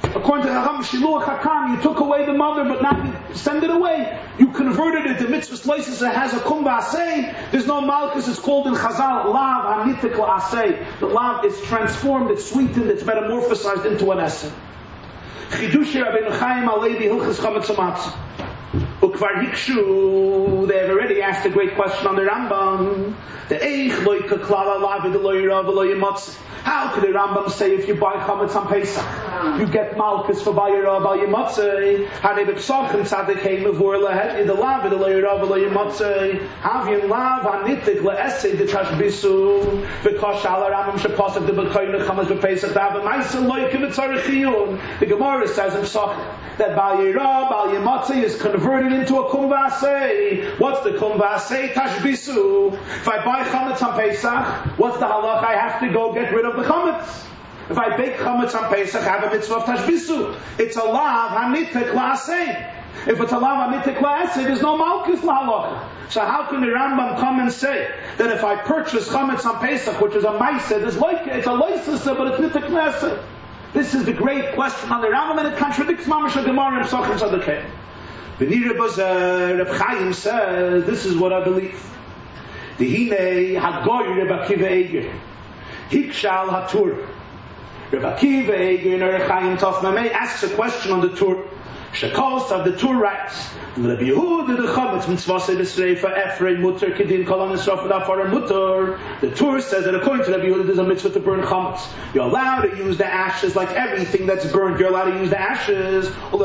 According to Chacham, Shiluach Hakam, you took away the mother, but now you send it away. You converted it. The mitzvah slices it has a kum v'asei. There's no malchus. It's called in Chazal lav hanitik la'asei. The lav is transformed, it's sweetened, it's metamorphosized into an essence. Chidushi Rabbeinu Chaim Alevi Hilchos Chametz U'Matzah. Ukvar Hikshu, they have already asked a great question on the Rambam. The Eich Loi Kaklala Lavi the Loi Rav Loi Yimotzi. How could the Rambam say if you buy chametz on Pesach, you get malchus for buy Rav Loi Yimotzi? How they b'psachim tzadik came of war lahet the Lavi the Loi Rav Loi Yimotzi. Havyin Lav Hanitik le'esei the Tashbisu v'kosh ala Rambam sheposach the b'choyne chametz b'Pesach daven ma'isa Loi k'mitzarech chiyun. The Gemara says in Psachim that Bal Yirah Bal Yimotzi is converted into a kum v'asei. What's the kum v'asei? Tashbisu. If I buy chametz on Pesach, what's the halach? I have to go get rid of the chametz. If I bake chametz on Pesach, I have a mitzvah of tashbisu. It's a lav hanitek la'asei. If it's a lav hanitek la'asei, there's no malchus la'halach. So how can the Rambam come and say that if I purchase chametz on Pesach, which is a ma'aseh, there's like it's a loisasa, but it's nitek la'asei? This is the great question on the Rambam, and it contradicts Mamash Gemara and Psachim Tzadikei. The Nira Bazer, Reb Chaim says, this is what I believe. The Hine Hagoy Reb Akiva Eiger. Hikshal Hatur. Reb Akiva Eiger in Reb Chaim Tov Mamei asks a question on the Tur. Shekos of the Tur writes, Reb Yehuda the Chametz Mitzvasei B'Sreifa Efrei Mutter Kedin Kolon Yisrof D'Afar Mutter. The Tur says that according to Reb Yehuda there's a mitzvah to burn chametz. You're allowed to use the ashes like everything that's burned. You're allowed to use the ashes. But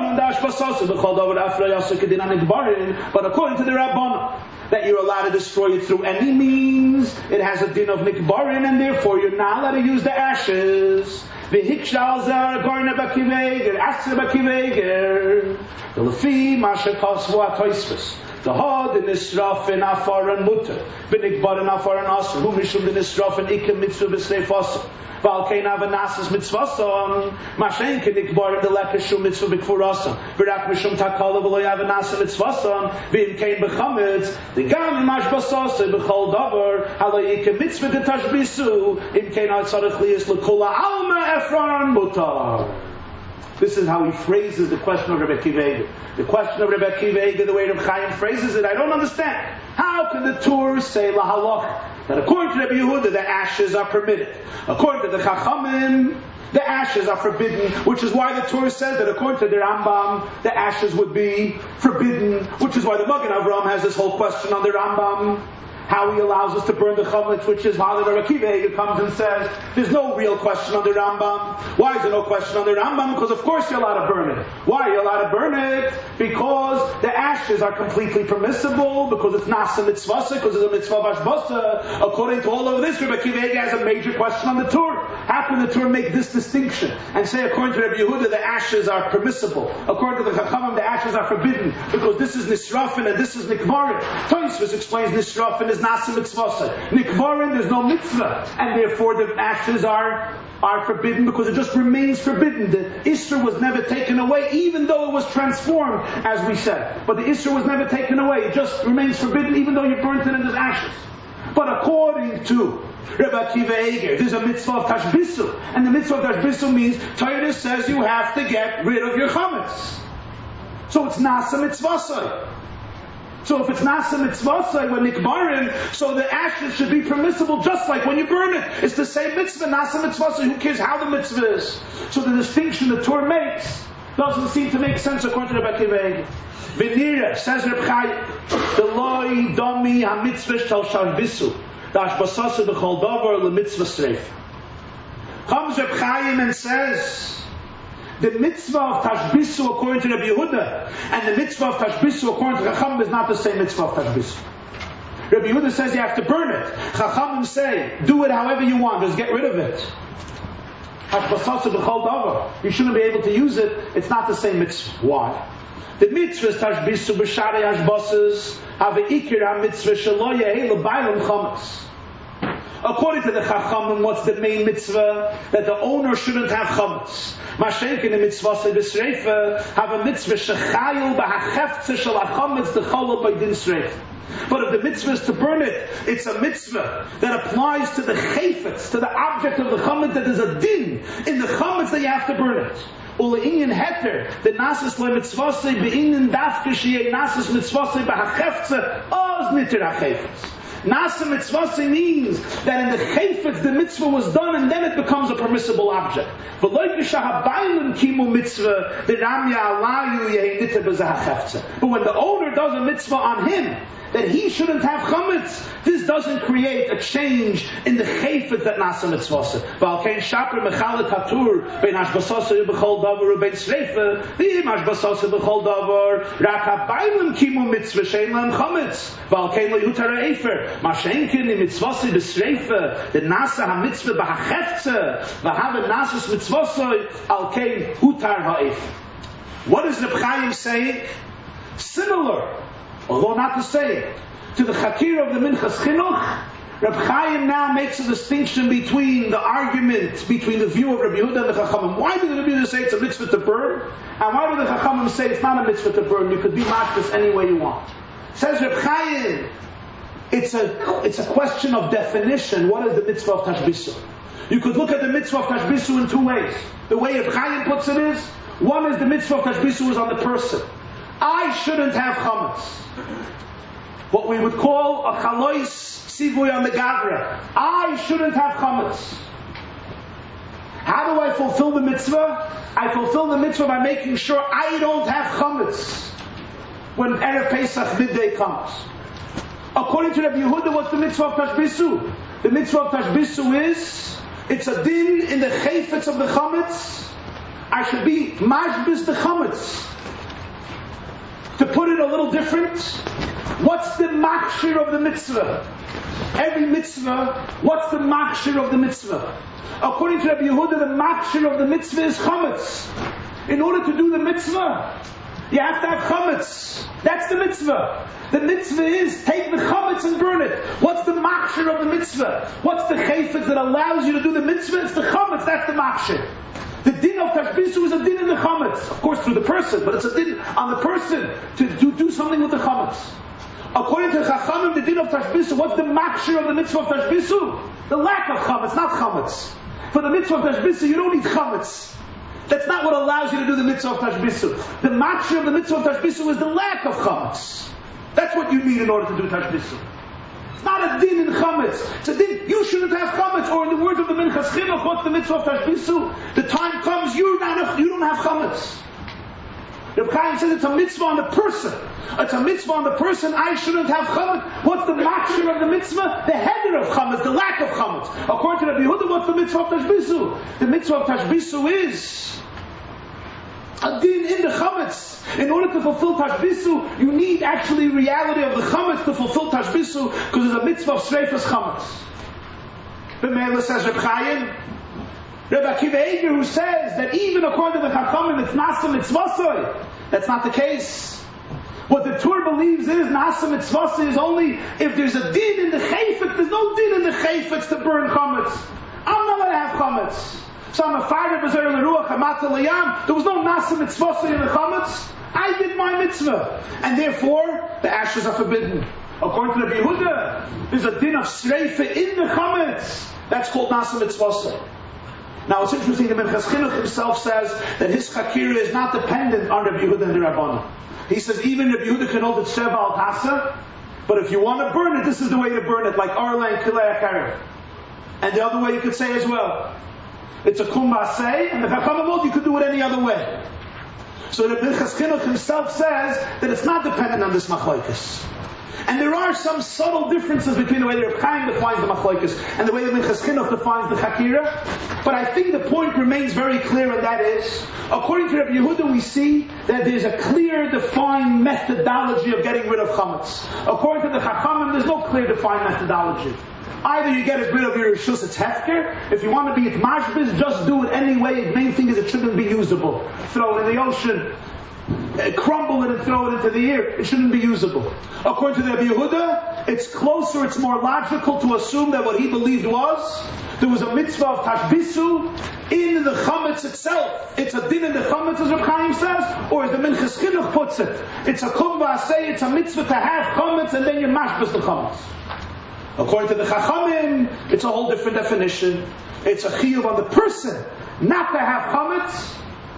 according to the Rabbanon, that you're allowed to destroy it through any means. It has a din of nikbarin, and therefore you're not allowed to use the ashes. The hikshal zar garna bakiveger, asher bakiveger. The lefi masha kasvu atoisvus. The hod in nisraf in afar and mutter. V'nikbar in afar and asr. Hu mishum in nisraf and ikem mitzvah b'snei fasr. Valkein avanasas mitzvason. Mashen kenikbar in the lekashum mitzvah b'kfurasam. V'rak mishum takala v'loy avanasa mitzvason. V'im kein b'chametz. The gam mash basasa b'chol davar. Halay ikem mitzvah detashbisu. Im kein atzarech liyas l'kula alma efran mutar. This is how he phrases the question of Rebbe Akiva Eiger. The question of Rebbe Akiva Eiger, the way Rebbe Chaim phrases it, I don't understand. How can the Torah say lahalach that according to Rebbe Yehuda the ashes are permitted? According to the Chachamim, the ashes are forbidden, which is why the Torah says that according to the Rambam, the ashes would be forbidden, which is why the Magen Avraham has this whole question on the Rambam. How he allows us to burn the chametz, which is how the Rebbe Akiva Eiger comes and says, there's no real question on the Rambam. Why is there no question on the Rambam? Because of course you're allowed to burn it. Why are you allowed to burn it? Because the ashes are completely permissible, because it's nasa mitzvasa, because it's a mitzvah vashbasa. According to all of this, Rebbe Akiva Eiger has a major question on the Torah. How can the Torah make this distinction and say according to Rebbe Yehuda the ashes are permissible? According to the Chachamim the ashes are forbidden, because this is nisrafin and this is nikvarin. Tosfos explains nisrafin is nasa mitzvasa. Nikvarin, there's no mitzvah, and therefore the ashes are are forbidden because it just remains forbidden. The Isser was never taken away, even though it was transformed, as we said. But the Isser was never taken away. It just remains forbidden, even though you burnt it in the ashes. But according to Rebbe Akiva Eiger, there's a mitzvah of tashbisu, and the mitzvah of tashbisu means Torah says you have to get rid of your chametz. So it's nasa mitzvasai. So if it's nasa mitzvasai when nikbarin, so the ashes should be permissible just like when you burn it. It's the same mitzvah, nasa mitzvasai. Who cares how the mitzvah is? So the distinction the Torah makes doesn't seem to make sense according to Rebbe Akiva Eiger. V'nira, says Reb Chaim, the loy domi ha-mitzvah shel sharbisu, dash basasu b'chol davar le-mitzvah sreif. Comes Reb Chaim and says, the mitzvah of tashbisu according to Rabbi Yehuda and the mitzvah of tashbisu according to Chachamim is not the same mitzvah of tashbisu. Rabbi Yehuda says you have to burn it. Chachamim say, do it however you want, just get rid of it. You shouldn't be able to use it. It's not the same mitzvah. Why? The mitzvah is tashbisu b'sharei hashbasas have ikir ha-mitzvah shelo yehi l'baylam chametz. According to the Chachamim, what's the main mitzvah? That the owner shouldn't have chametz. Mashenk in the mitzvah say b'sreifa have a mitzvah shechayil b'hacheftzeh shel ha-chametz d'cholol by din sreifa. But if the mitzvah is to burn it, it's a mitzvah that applies to the chayfetz, to the object of the chametz, that there's a din in the chametz that you have to burn it. Ule'inyan heter, the nasas le mitzvosei be'inyan dafke shiyei nasas mitzvosei b'hachefze, oz niter hachefetz. Nasa mitzvosei means that in the chayfetz the mitzvah was done and then it becomes a permissible object. But when the owner does a mitzvah on him, that he shouldn't have chametz, this doesn't create a change in the chayfetz that nasa mitzvosei. V'alkein shaper mechalet hatur bein hashbasosei b'chol davar u'bein sreifa v'im hashbasosei b'chol davar rak habaylim kimu mitzvah shein lam chametz v'alkein lo yutar ha'efer mashenkin im mitzvosei b'sreifa the nasa ha-mitzvah b'hachefze v'hava nasas mitzvosei alkein hutar ha'efer. What is Reb Chaim saying? Similar, although not the same, to the Chakir of the Minchas Chinuch. Reb Chaim now makes a distinction between the argument, between the view of Rabbi Yehuda and the Chachamim. Why did the Rabbi Yehuda say it's a mitzvah to burn? And why did the Chachamim say it's not a mitzvah to burn? You could be mashkas any way you want. Says Reb Chaim, it's a, it's a question of definition. What is the mitzvah of Tashbisu? You could look at the mitzvah of Tashbisu in two ways. The way Reb Chaim puts it is, one is the mitzvah of Tashbisu is on the person. I shouldn't have chametz. What we would call a chalois sivuy on the gavra. I shouldn't have chametz. How do I fulfill the mitzvah? I fulfill the mitzvah by making sure I don't have chametz when Erev Pesach midday comes. According to Rabbi Yehuda, what's the mitzvah of Tashbisu? The mitzvah of Tashbisu is, it's a din in the chayfetz of the chametz. I should be mashbis the chametz. To put it a little different, what's the machshir of the mitzvah? Every mitzvah, what's the machshir of the mitzvah? According to Rabbi Yehuda, the machshir of the mitzvah is chametz. In order to do the mitzvah, you have to have chametz. That's the mitzvah. The mitzvah is take the chametz and burn it. What's the machshir of the mitzvah? What's the chayfetz that allows you to do the mitzvah? It's the chametz, that's the machshir. The din of Tashbisu is a din in the chametz, of course through the person, but it's a din on the person to, to do something with the chametz. According to Chachamim, the din of Tashbisu, what's the makshir of the mitzvah of Tashbisu? The lack of chametz, not chametz. For the mitzvah of Tashbisu, you don't need chametz. That's not what allows you to do the mitzvah of Tashbisu. The makshir of the mitzvah of Tashbisu is the lack of chametz. That's what you need in order to do Tashbisu. It's not a din in chametz. It's a din, you shouldn't have chametz. Or in the words of the Minchas Chinuch, what's the mitzvah of Tashbisu? The time comes, you're not, you don't have chametz. Reb Chaim says it's a mitzvah on the person. It's a mitzvah on the person, I shouldn't have chametz. What's the makshir of the mitzvah? The header of chametz, the lack of chametz. According to Rabbi Yehuda, what's the mitzvah of Tashbisu? The mitzvah of Tashbisu is a din in the chametz. In order to fulfill Tashbisu, you need actually reality of the chametz to fulfill Tashbisu, because there's a mitzvah of Sreifas chametz. B'meila says Reb Chaim, Reb Akiva Eiger, who says that even according to the Chachamim, it's nasa mitzvasoi. That's not the case. What the Torah believes is nasa mitzvasoi is only if there's a din in the chayfetz. There's no din in the chayfetz to burn chametz. I'm not going to have chametz. So I'm a fighter b'zer l'ruach hamata l'yam. There was no nasa mitzvasoi in the chametz. I did my mitzvah, and therefore the ashes are forbidden. According to Rabbi Yehuda, there's a din of sreifa in the chametz. That's called nasa mitzvasoi. Now it's interesting, the Minchas Chinuch himself says that his chakira is not dependent on Rabbi Yehuda and the Rabbanan. He says even Rabbi Yehuda can hold it sheva al tasa, but if you want to burn it, this is the way to burn it, like arla and kilei akarim. And the other way you could say as well, it's a kum ba'asei, and the Chachamim hold you could do it any other way. So the Minchas Chinuch himself says that it's not dependent on this machlokes. And there are some subtle differences between the way the Reb Chaim defines the machlokes and the way the Minchas Chinuch defines the chakira. But I think the point remains very clear, and that is, according to Rabbi Yehuda, we see that there's a clear, defined methodology of getting rid of chametz. According to the Chachamim, there's no clear, defined methodology. Either you get rid of your rishus, it's hefker. If you want to be it mashbis, just do it anyway. The main thing is it shouldn't be usable. Throw it in the ocean. Crumble it and throw it into the air. It shouldn't be usable. According to the Rabbi Yehuda, it's closer, it's more logical to assume that what he believed was there was a mitzvah of tashbisu in the chametz itself. It's a din in the chametz, as Reb Chaim says, or as the Minchas Chinuch puts it, it's a kum v'asei, it's a mitzvah to have chametz and then you mashbis the chametz. According to the Chachamim, it's a whole different definition. It's a chiyuv on the person not to have chametz,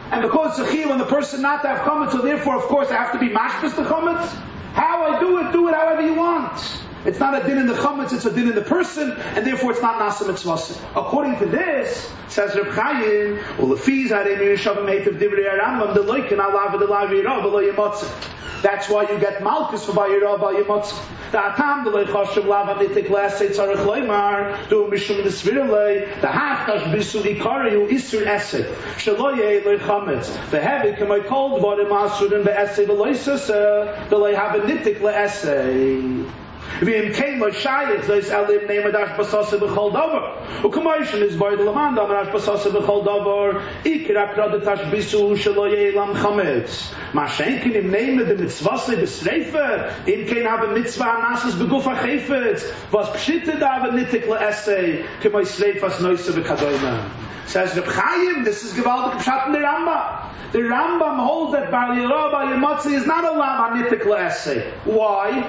and because it's a chiyuv on the person not to have chametz, so therefore, of course, I have to be mashbis the chametz. How I do it, do it however you want. It's not a din in the chametz, it's a din in the person, and therefore it's not nasa mitzvah. According to this, says Reb Chaim, ulefiz harei mirishav meitiv divrei Rambam deloikin alav v'delav yirav v'lo yemotze. That's why you get malchus for vayirav v'lo yemotze. The atam deloy choshev lav anitik l'asei tzarech loymar do mishum desvirelei the haftash bisu ikariu isur esei shelo yei loy chametz the heavy k'may kol dvarim asurim be'esei v'lo yisasa deloy have anitik l'asei. V'im kein lo shayich zois elim neim adash basasa b'chol davar. U'kamoishin is boy the laman davar adash basasa b'chol davar ikra kradetash bisu shelo yelam chametz. Mashenkin im neim de mitzvase b'sreife im kein have mitzvah anasis beguf ha'chefetz was pshite davar nitik le'esei k'moi sreifas noise v'kadoyna. Says Reb Chaim, this is gewaltig pshat in the Rambam. The Rambam holds that Bar Yirah Bar Yemotzi is not allowed anitik le'esei. Why?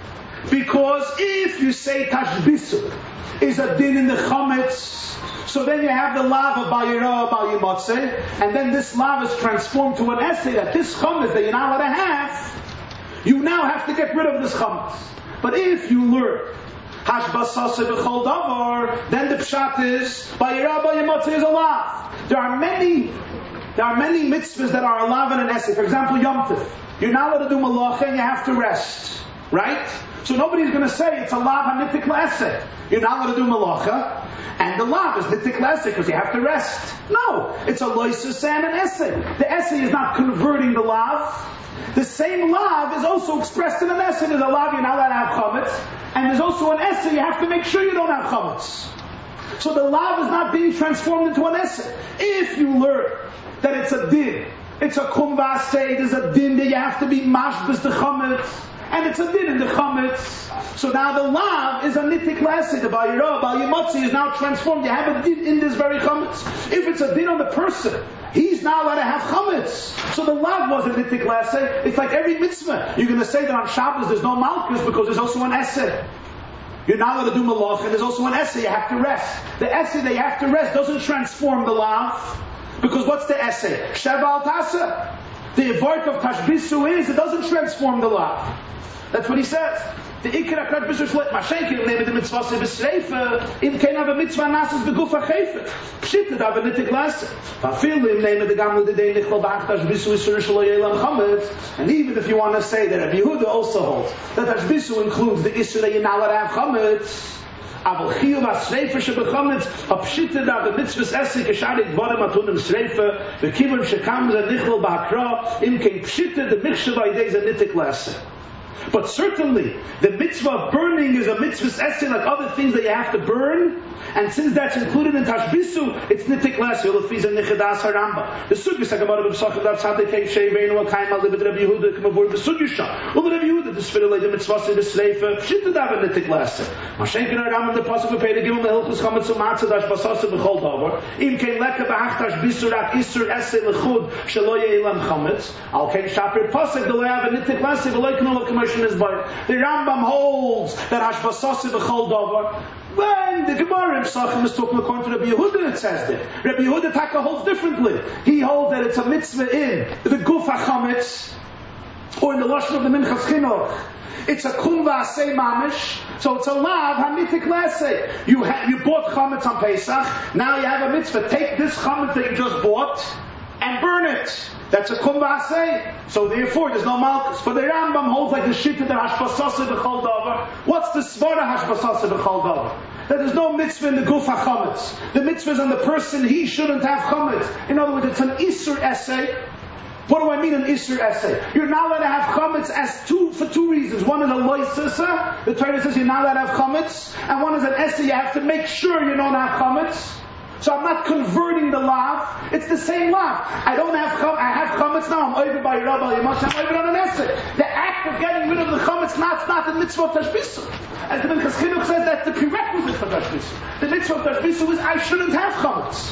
Because if you say tashbisu is a din in the chametz, so then you have the lav of Bayirah Bal Yimotzeh, and then this lav is transformed to an essay that this chametz that you're not allowed to have, you now have to get rid of this chametz. But if you learn hashbasase b'chol davar, then the pshat is Bayirah Bal Yimotzeh is a lav. There are many, there are many mitzvahs that are a lav and an essay. For example, Yom Tov, you're not allowed to do malacha and you have to rest, right? So nobody's going to say it's a lav hanitik la'aseh. You're not going to do malacha, and the lav is nitik la'aseh because you have to rest. No, it's a loisus and an essay. The essay is not converting the lav. The same lav is also expressed in an essay. There's a lav you're not allowed to have chametz, and there's also an essay you have to make sure you don't have chametz. So the lav is not being transformed into an essay. If you learn that it's a din, it's a kum v'aseh, there's a din that you have to be mashbis the chametz, and it's a din in the chametz. So now the lav is a nitik la'aseh. The Bayirah Bal Yimotzi is now transformed. You have a din in this very chametz. If it's a din on the person, he's not allowed to have chametz. So the lav was a nitik la'aseh. It's like every mitzvah. You're going to say that on Shabbos there's no malchus because there's also an essay. You're not allowed to do malach, and there's also an essay. You have to rest. The essay that you have to rest doesn't transform the lav, because what's the essay? Sheva al tasa. The avart of tashbisu is it doesn't transform the lav. That's what he says. The ikra krat bisu shlet mashenkin name the mitzvah se besreifa im kein have a mitzvah nasis beguf ha'chefet pshita da v'nitik la'aseh v'afilim name the gamle the day nichol b'ach tashbisu isur shelo yelam chametz. And even if you want to say that Rabbi Yehuda also holds that tashbisu includes the isur that you're not allowed to have chametz, aber chiyuv ha'sreifa shebechametz ha'pshita da v'mitzvahs esek esharik dvarim atunim sreifa v'kivim shekam ze nichol b'hakra im kein pshita the michshav ha'idei ze nitik la'aseh. But certainly, the mitzvah of burning is a mitzvah essay like other things that you have to burn. And since that's included in Tashbisu, it's nitik la'aseh. Lefiz and nichedas haramba. The sugyus hagamara b'psachim dav tzaddik kei sheivenu akayim al libet Rabbi Yehuda k'mavur b'sugyusha. Ul Rabbi Yehuda desfirelei the mitzvah se b'sreifa pshita dav nitik la'aseh. Mashenkin harambam the pasuk v'pei gimel lehilchus chametz u'matzah dash basasa b'chol davar. Im kein leka b'ach Tashbisu rak isur essay lechud shelo ye'elam chametz. Al kein shapir pasuk delei have nitik la'aseh v'loi k'nol k'moishin is by. The Rambam holds that hashbasasa b'chol davar. When the Gemara in Pesachim is talking according to Rabbi Yehuda, it says that. Rabbi Yehuda Taka holds differently. He holds that it's a mitzvah in the Guf HaChametz, or in the Lashon of the Minchas Chinuch. It's a kum v'aseh mamish, so it's a lav hanitik la'aseh. You ha- you bought chametz on Pesach, now you have a mitzvah. Take this chametz that you just bought and burn it. That's a kum v'aseh. So therefore, there's no malchus. For the Rambam holds like the shita that hashbasasa b'chol davar. What's the svara hashbasasa b'chol davar? That there's no mitzvah in the guf hachametz. The mitzvah is on the person. He shouldn't have chametz. In other words, it's an isur essay. What do I mean an isur essay? You're not allowed to have chametz as two for two reasons. One is a loisisa. The Torah says you're not allowed to have chametz, and one is an essay. You have to make sure you don't have chametz. So I'm not converting the lav. It's the same lav. I don't have chum, I have chametz now. I'm over by Rabbi Yamash. I'm over on an essay. The act of getting rid of the chametz not not the mitzvah of tashbisu. And the Minchas Chinuch says that's the prerequisite for tashbisu. The mitzvah of tashbisu is I shouldn't have chametz.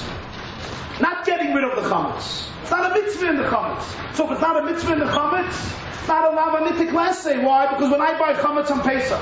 Not getting rid of the chametz. It's not a mitzvah in the chametz. So if it's not a mitzvah in the chametz, it's not a lav anitik la'aseh. Why? Because when I buy chametz on Pesach,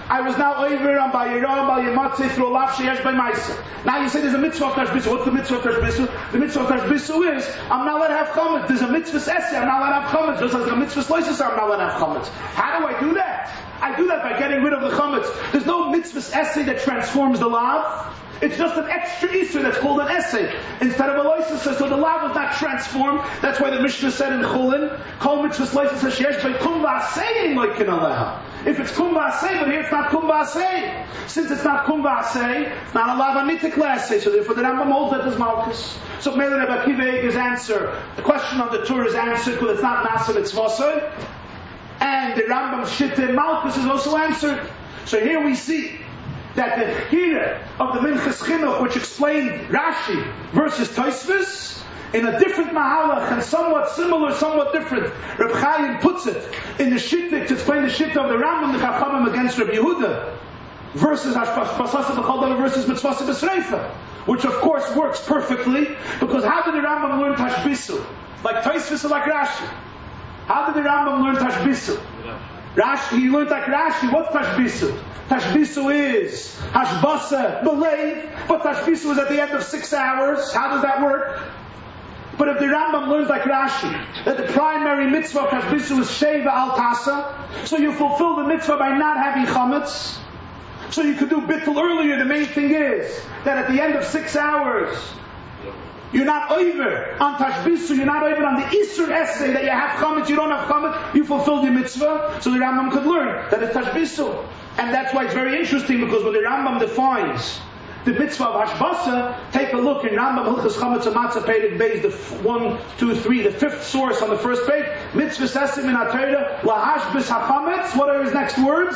I was now over on by Yeram, by Yematzi, through Olav Sheyesh by Maisa. Now you say there's a mitzvah of Tashbisu. What's the mitzvah of Tashbisu? The mitzvah of Tashbisu is, I'm not allowed to have chametz. There's a mitzvah essay, I'm not allowed to have chametz. Just like there's a mitzvah slices, I'm not allowed to have chametz. How do I do that? I do that by getting rid of the chametz. There's no mitzvah essay that transforms the lav. It's just an extra Easter that's called an essay instead of a loisus. So the lav is not transformed. That's why the Mishnah said in Chulin, Kol mitzvah loisus sheyesh by kum v'asei loikin aleha. If it's kum v'asei, but here it's not kum v'asei. Since it's not kum v'asei, it's not a lav anitik l'asei. So therefore the Rambam holds that there's malchus. So Mele Rebbe Akiva Eiger's answer, the question on the Torah is answered because it's not nasa mitzvah. And the Rambam's Shittah Malchus is also answered. So here we see that the Chira of the Minchas Chinuch, which explained Rashi versus Tosfos, in a different Mahalach and somewhat similar, somewhat different, Reb Chaim puts it in the Shittah to explain the Shittah of the Rambam, the Chachamim against Reb Yehuda, versus Hashpasasa B'chol versus Mitzvasa B'Sreifa, which of course works perfectly, because how did the Rambam learn Tashbisu? Like Tosfos or like Rashi? How did the Rambam learn Tashbisu? Rashi, he learned like Rashi. What's Tashbisu? Tashbisu is Hashbasa, Belev, but Tashbisu is at the end of six hours. How does that work? But if the Rambam learns like Rashi, that the primary mitzvah of Tashbisu is Sheva al Tasa, so you fulfill the mitzvah by not having chametz, so you could do bittul earlier. The main thing is that at the end of six hours, you're not over on Tashbisu, you're not over on the Isur essay that you have chametz, you don't have chametz, you fulfilled your mitzvah, so the Rambam could learn that it's Tashbisu. And that's why it's very interesting, because when the Rambam defines the mitzvah of Hashbasa, take a look in Rambam Hilchos Chametz and Matzah Perek Beis, the f- one, two, three, the fifth source on the first page, mitzvah sesim in HaTorah, lahashbis hachametz, what are his next words?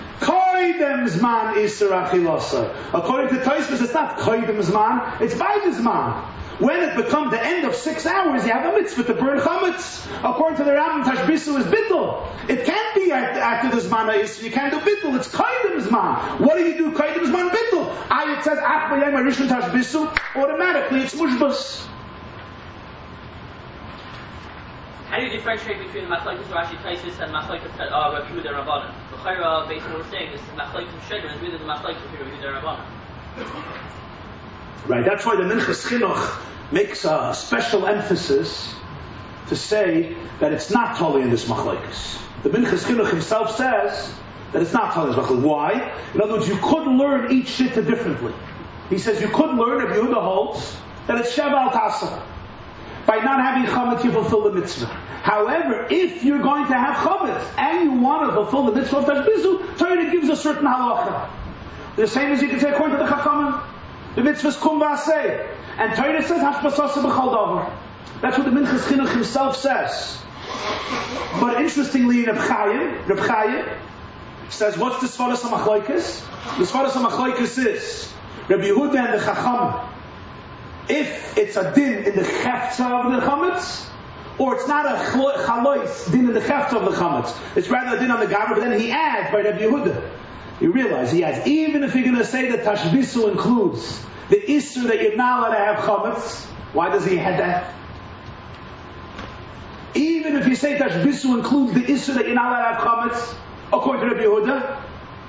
Koidem zman Isur achilasa. According to Tosfos, it's not koidem zman, it's by the zman. When it becomes the end of six hours, you have a mitzvah to burn chametz. According to the Rambam, Tashbisu is bittul. It can't be after, after the zman is. You can't do bittul. It's kaidem zman. What do you do? Kaidem zman bittul. I it says ach b'yayim harishon Tashbisu. Automatically, it's mushbus. How do you differentiate between Machlokes Rashi Tosfos and Machlokes uh, Reb Yehuda Rabbanan? The Chayra, based on what we're saying, is Machlokes Shedron is really the Machlokes of Reb Yehuda Rabbanan. Right, that's why the Minchas Chinuch makes a special emphasis to say that it's not totally in this machlokes. The Minchas Chinuch himself says that it's not totally in this machlokes. Why? In other words, you could learn each shitta differently. He says you could learn, if Yehuda holds, that it's Sheva al Tasa. By not having chametz, you fulfill the mitzvah. However, if you're going to have chametz and you want to fulfill the mitzvah of Tashbisu, Torah gives a certain halacha. The same as you can say according to the Chachamim. The mitzvah is kum v'asei. And Torah says, hashpasasa b'chol davar. That's what the Minchas Chinuch himself says. But interestingly, Reb Chaim, Reb Chaim says, what's the Svaras HaMachloikis? The Svaras HaMachloikis is Reb Yehuda and the Chacham. If it's a din in the cheftza of the chametz, or it's not a chalois din in the cheftza of the chametz, it's rather a din on the gaver, but then he adds by Reb Yehuda. You realize he adds, even if you're going to say that Tashbisu includes the Isur that you're not allowed to have chametz, why does he add that? Even if you say Tashbisu includes the Isur that you're not allowed to have chametz, according to Reb Yehuda,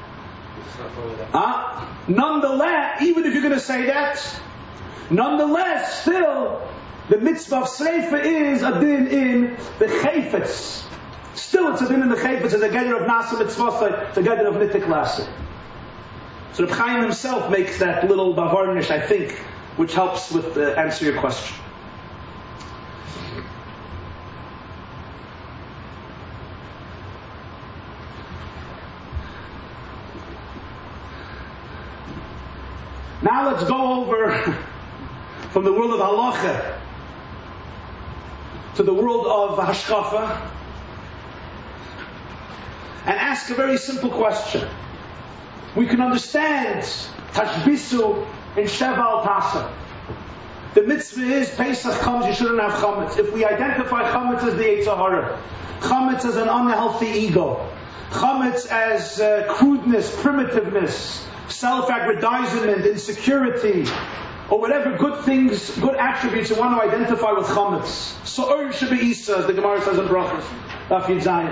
uh, nonetheless, even if you're going to say that, nonetheless, still, the mitzvah of Sreifa is a din in the Chayfetz. Still, it's a din in the Chayfetz, it's a gather of Nasa Mitzvah, it's a gather of Nitik Lasa. So Reb Chaim himself makes that little bavarnish, I think, which helps with uh, answer your question. Now let's go over from the world of halacha to the world of hashkafa and ask a very simple question. We can understand Tashbisu in Sheva al Tasa. The mitzvah is Pesach comes, you shouldn't have chametz. If we identify chametz as the Yetzer Hara, chametz as an unhealthy ego, chametz as uh, crudeness, primitiveness, self-aggrandizement, insecurity, or whatever good things, good attributes you want to identify with chametz. So Ur Sheba Isa, as the Gemara says in Brachos, Daf Yud Zayin.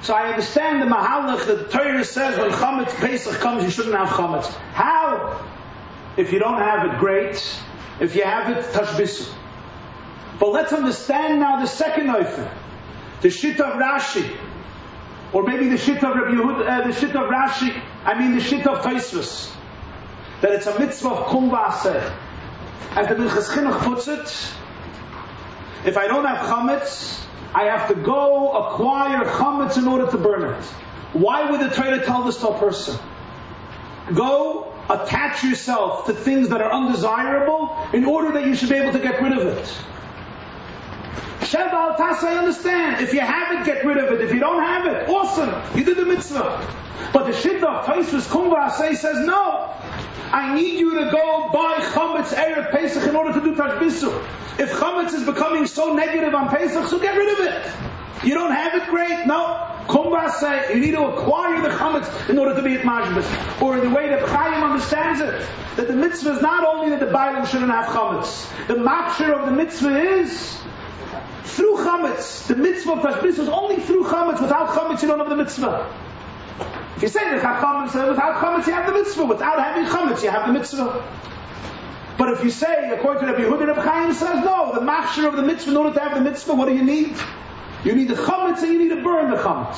So I understand the mahalach that the Torah says when Chametz Pesach comes, you shouldn't have Chametz. How? If you don't have it, great. If you have it, tashbisu. But let's understand now the second oifen. The shit of Rashi. Or maybe the shit of Rabbi Yehuda, uh, the shit of Rashi, I mean the shit of Tosfos. That it's a mitzvah of kum v'aseh. As the Minchas Chinuch puts it, if I don't have chametz, I have to go acquire chametz in order to burn it. Why would the Torah tell this to a person? Go attach yourself to things that are undesirable in order that you should be able to get rid of it. Sheva al Tas, I understand. If you have it, get rid of it. If you don't have it, awesome. You did the mitzvah. But the Shidduch of Tosfos Kum v'aseh says no. I need you to go buy chametz erev Pesach in order to do tashbisu. If chametz is becoming so negative on Pesach, so get rid of it. You don't have it, great. No. Kum v'aseh, you need to acquire the chametz in order to be at mashbis. Or in the way that Chaim understands it, that the mitzvah is not only that the Bailam shouldn't have chametz. The makshir of the mitzvah is through chametz. The mitzvah of tashbisu is only through chametz. Without chametz, you don't have the mitzvah. If you say that chametz, without chametz you have the mitzvah. Without having chametz, you have the mitzvah. But if you say, according to Rabbi Yehuda, Rabbi Chaim says, no, the machshir of the mitzvah, in order to have the mitzvah, what do you need? You need the chametz and you need to burn the chametz.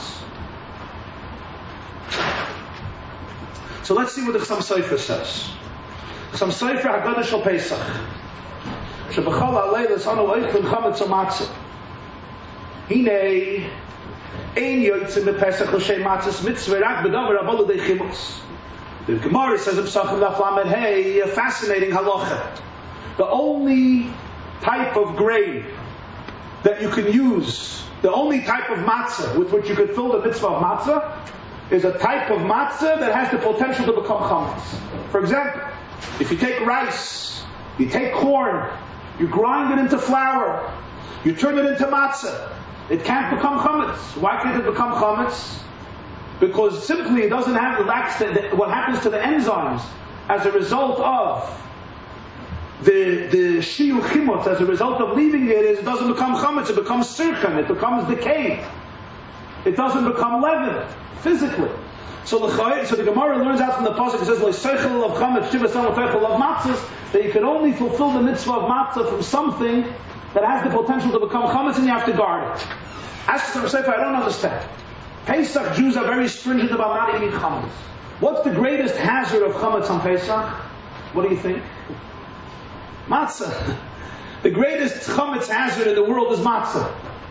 So let's see what the Chassam Sofer says. Chassam Sofer Haggadah Shel Pesach. Shebachol ha'leilas anu oichlin chametz u'matzah. Hinei Ein yotzim bepesach l'shem matzos mitzvah rak b'davar avol l'dei chimutz. The Gemara says in Pesachim Daf Lamed Hey, a fascinating halacha. The only type of grain that you can use, the only type of matzah with which you could fill the mitzvah of matzah, is a type of matzah that has the potential to become chametz. For example, if you take rice, you take corn, you grind it into flour, you turn it into matzah, it can't become chametz. Why can't it become chametz? Because simply it doesn't have the lacks the, the, what happens to the enzymes as a result of the the shiur chimutz, as a result of leaving it, is it doesn't become chametz. It becomes sirchan. It becomes decayed. It doesn't become leaven physically. So the so the Gemara learns out from the pasuk. It says "Le'seichel of chametz shivasam of matzahs," that you can only fulfill the mitzvah of matzah from something that has the potential to become chametz, and you have to guard it. Ask the Sefer, I don't understand. Pesach Jews are very stringent about not eating chametz. What's the greatest hazard of chametz on Pesach? What do you think? Matzah. The greatest chametz hazard in the world is matzah.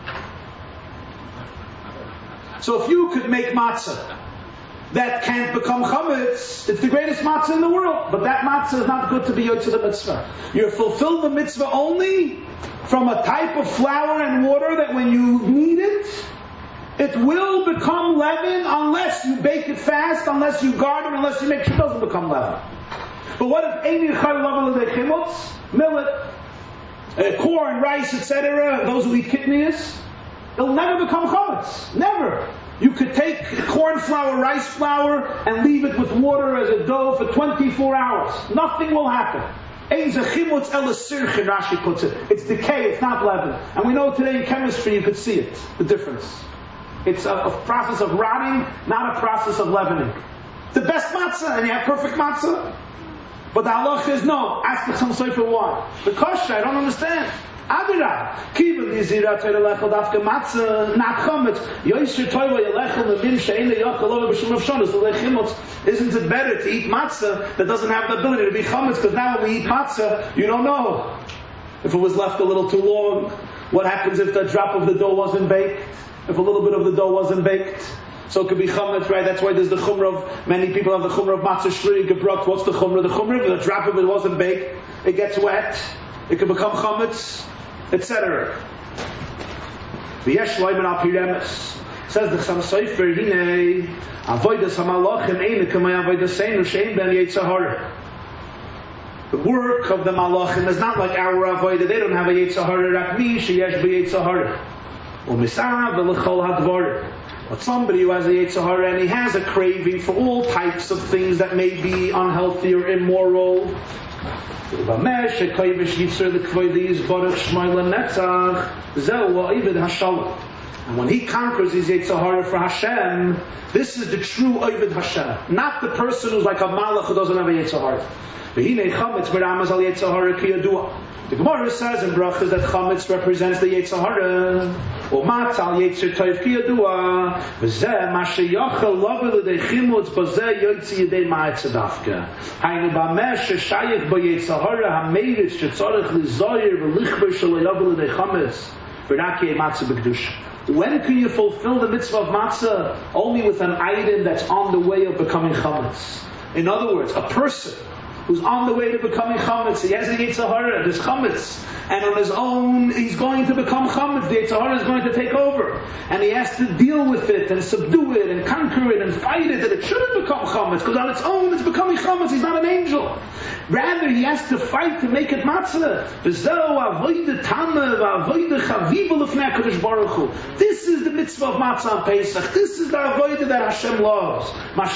So if you could make matzah that can't become chametz, it's the greatest matzah in the world. But that matzah is not good to be yotze the mitzvah. You fulfill the mitzvah only from a type of flour and water that when you knead it, it will become leaven unless you bake it fast, unless you guard it, unless you make sure it doesn't become leaven. But what if any chimutz, millet, uh, corn, rice, et cetera, those who eat kidneys, it'll never become chametz. Never. You could take corn flour, rice flour, and leave it with water as a dough for twenty-four hours. Nothing will happen. Rashi puts it. It's decay, it's not leaven. And we know today in chemistry you could see it, the difference. It's a, a process of rotting, not a process of leavening. The best matzah, and you have perfect matzah. But the halacha is no. Ask the Chassam Sofer why. The kasha, I don't understand. Adirah, kiven dizira teirelechel dafke matzah not chametz. Yoisher toiva yelechel nevim she'ena yachal over b'shum avshonos l'lechimotz. Isn't it better to eat matzah that doesn't have the ability to be chametz? Because now when we eat matzah, you don't know if it was left a little too long. What happens if the drop of the dough wasn't baked? If a little bit of the dough wasn't baked? So it could be chametz, right? That's why there's the chumrah of, many people have the chumrah of matzah shri, gebrot. What's the chumrah? The chumrah, if the drop of it wasn't baked, it gets wet, it can become chametz, et cetera. V'yesh loimen al piremes. Says the Chassam Sofer, Hinei, avodas hamalachim einu k'may avodas seinu she'en ben yetzer hara. The work of the malachim is not like our avodah. They don't have a yetzer hara, rak mi sheyesh b'yetzer hara. U'misav v'lechol hadvar. But somebody who has a yetzer hara and he has a craving for all types of things that may be unhealthy or immoral. If a mesh, a koyvish yitzur the kvoidis, baruch shmoy lenetzach, zeh wa ibid hashalom. And when he conquers his Yetzer Hara for Hashem, this is the true Oived Hashem. Not the person who's like a Malach who doesn't have a Yetzer Hara. V'hinei chametz meramaz al Yetzer Hara ki yadua. The Gemara says in Brachas that chametz represents the Yetzer Hara. U'matz al Yetzer Tov ki yadua. V'zeh ma sheyachal lavel l'dei chimutz b'zeh yotzi yedei ma'etz adafka. Haynu b'ameh sheshayich b'Yetzer Hara ha'meiritz shetzorech l'zoyer v'lichber shelo yavel l'dei chametz. V'rak yeh matzah b'kedusha. When can you fulfill the mitzvah of matzah? Only with an item that's on the way of becoming chametz. In other words, a person who's on the way to becoming chametz, he has the Yetzer Hara, there's chametz, and on his own he's going to become chametz. The Yetzer Hara is going to take over, and he has to deal with it and subdue it and conquer it and fight it, that it shouldn't become chametz, because on its own it's becoming chametz. He's not an angel. Rather, he has to fight to make it matzah. This is the mitzvah of matzah on Pesach. This is the avodah that Hashem loves.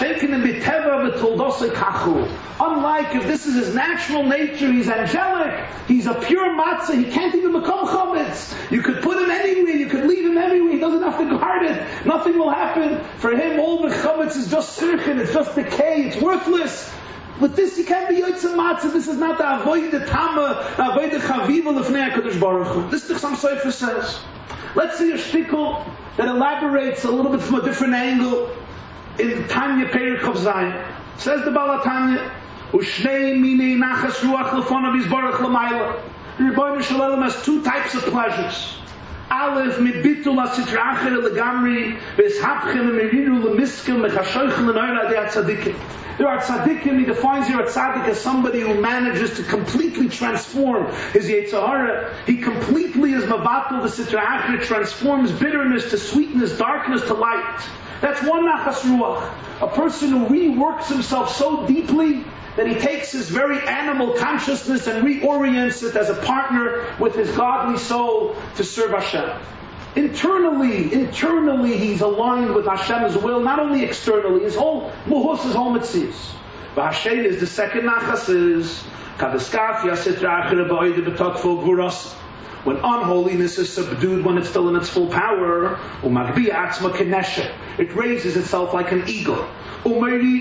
Unlike if this is his natural nature, he's angelic, he's a pure matzah, he can't even become chametz. You could put him anywhere, you could leave him everywhere, he doesn't have to guard it. Nothing will happen. For him, all the chametz is just sirchen, it's just decay, it's worthless. With this, you can't be Yotze Matzah. This is not the Avoid the Tama, the Avoid the Chaviva L'fnei HaKadosh Baruch Hu. This the Chassam Sofer says. Let's see a shtickle that elaborates a little bit from a different angle in Tanya Perek Chav Zayin. Says the Baal HaTanya, Ushnei minei nachas ruach l'fonav yizbarach l'mayla. The Rebbeinu Shalom has two types of pleasures. Aleph mibitul asitra acher legamri v'eshapchem emiriru lemiskem mechashoichem l'noira de atzadikim. There are tzaddikim. He defines here a tzaddik as somebody who manages to completely transform his Yetzer Hara. He completely is mavatul the sitra acher, transforms bitterness to sweetness, darkness to light. That's one nachas ruach. A person who reworks himself so deeply that he takes his very animal consciousness and reorients it as a partner with his godly soul to serve Hashem. Internally, internally he's aligned with Hashem's will, not only externally, his whole muhus, his whole mitzvahs. V'hashem is the second nachas is kadaskaf yasitra achir ba'oide b'totfo gvuras. When unholiness is subdued, when it's still in its full power, umagbiya atzma kenesha, it raises itself like an eagle. And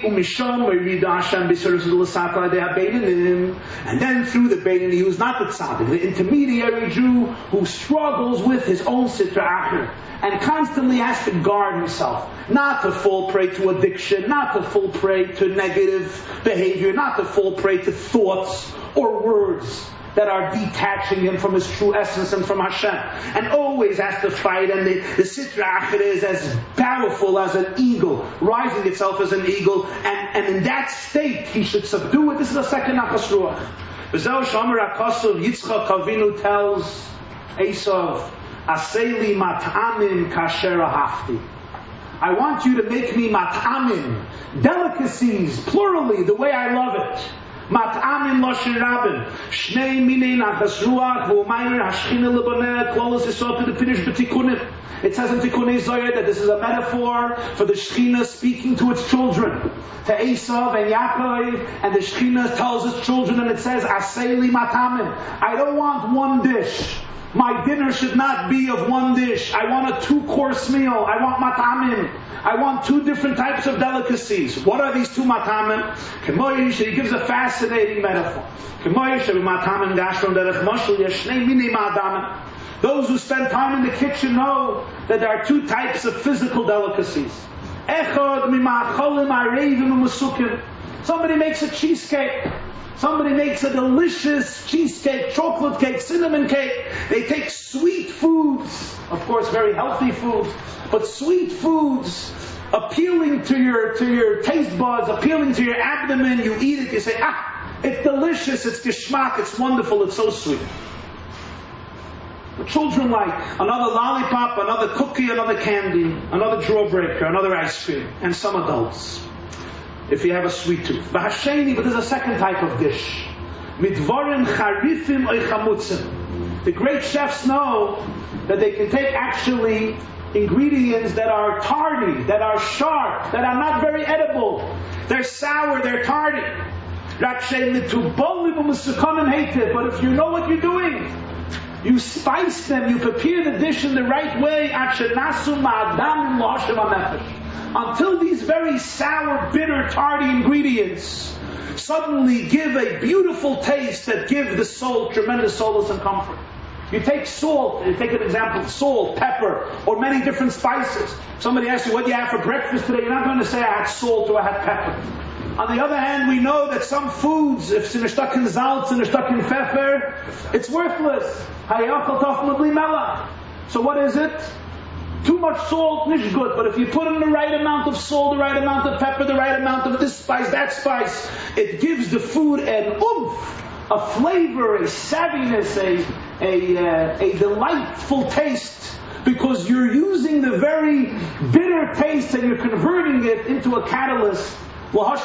then through the Beinoni, who's not the tzaddik, the intermediary Jew who struggles with his own sitra acher and constantly has to guard himself, not to fall prey to addiction, not to fall prey to negative behavior, not to fall prey to thoughts or words that are detaching him from his true essence and from Hashem, and always has to fight. And the, the Sitra Achra is as powerful as an eagle, rising itself as an eagle, and, and in that state he should subdue it. This is a second Nachas Ruach. B'zeh Shomer HaKosov, Yitzchak Avinu tells Esav, Aseli mat'amim kasher ahafti. I want you to make me mat'amim, delicacies, plurally, the way I love it. Mat'amim loshin rabin. Shnei minei nachas ruach v'umayir hashchina leboneh klolos yisot to the finish b'tikunim. It says in Tikkunei Zohar that this is a metaphor for the Shechina speaking to its children, to Esav and Yaakov, and the Shechina tells its children, and it says, Aseli mat'amim. I don't want one dish. My dinner should not be of one dish. I want a two-course meal. I want mat'amim. I want two different types of delicacies. What are these two mat'amim? He gives a fascinating metaphor. Those who spend time in the kitchen know that there are two types of physical delicacies. Somebody makes a cheesecake. Somebody makes a delicious cheesecake, chocolate cake, cinnamon cake. They take sweet foods, of course very healthy foods, but sweet foods appealing to your to your taste buds, appealing to your abdomen. You eat it, you say, ah, it's delicious, it's geschmack, it's wonderful, it's so sweet. What children like another lollipop, another cookie, another candy, another jawbreaker, another ice cream, and some adults. If you have a sweet tooth. V'hasheni, but there's a second type of dish. Midvarim charifim oy chamutzim. The great chefs know that they can take actually ingredients that are tardy, that are sharp, that are not very edible. They're sour, they're tardy. But if you know what you're doing, You spice them, you prepare the dish in the right way, until these very sour, bitter, tardy ingredients suddenly give a beautiful taste that give the soul tremendous solace and comfort. You take salt, you take an example, salt, pepper, or many different spices. Somebody asks you, what do you have for breakfast today? You're not going to say, I had salt or I had pepper. On the other hand, we know that some foods, if they're stuck in salz and they're stuck in pepper, it's worthless. So what is it? Too much salt, not good. But if you put in the right amount of salt, the right amount of pepper, the right amount of this spice, that spice, it gives the food an oomph, a flavor, a savviness, a a, uh, a delightful taste, because you're using the very bitter taste and you're converting it into a catalyst. What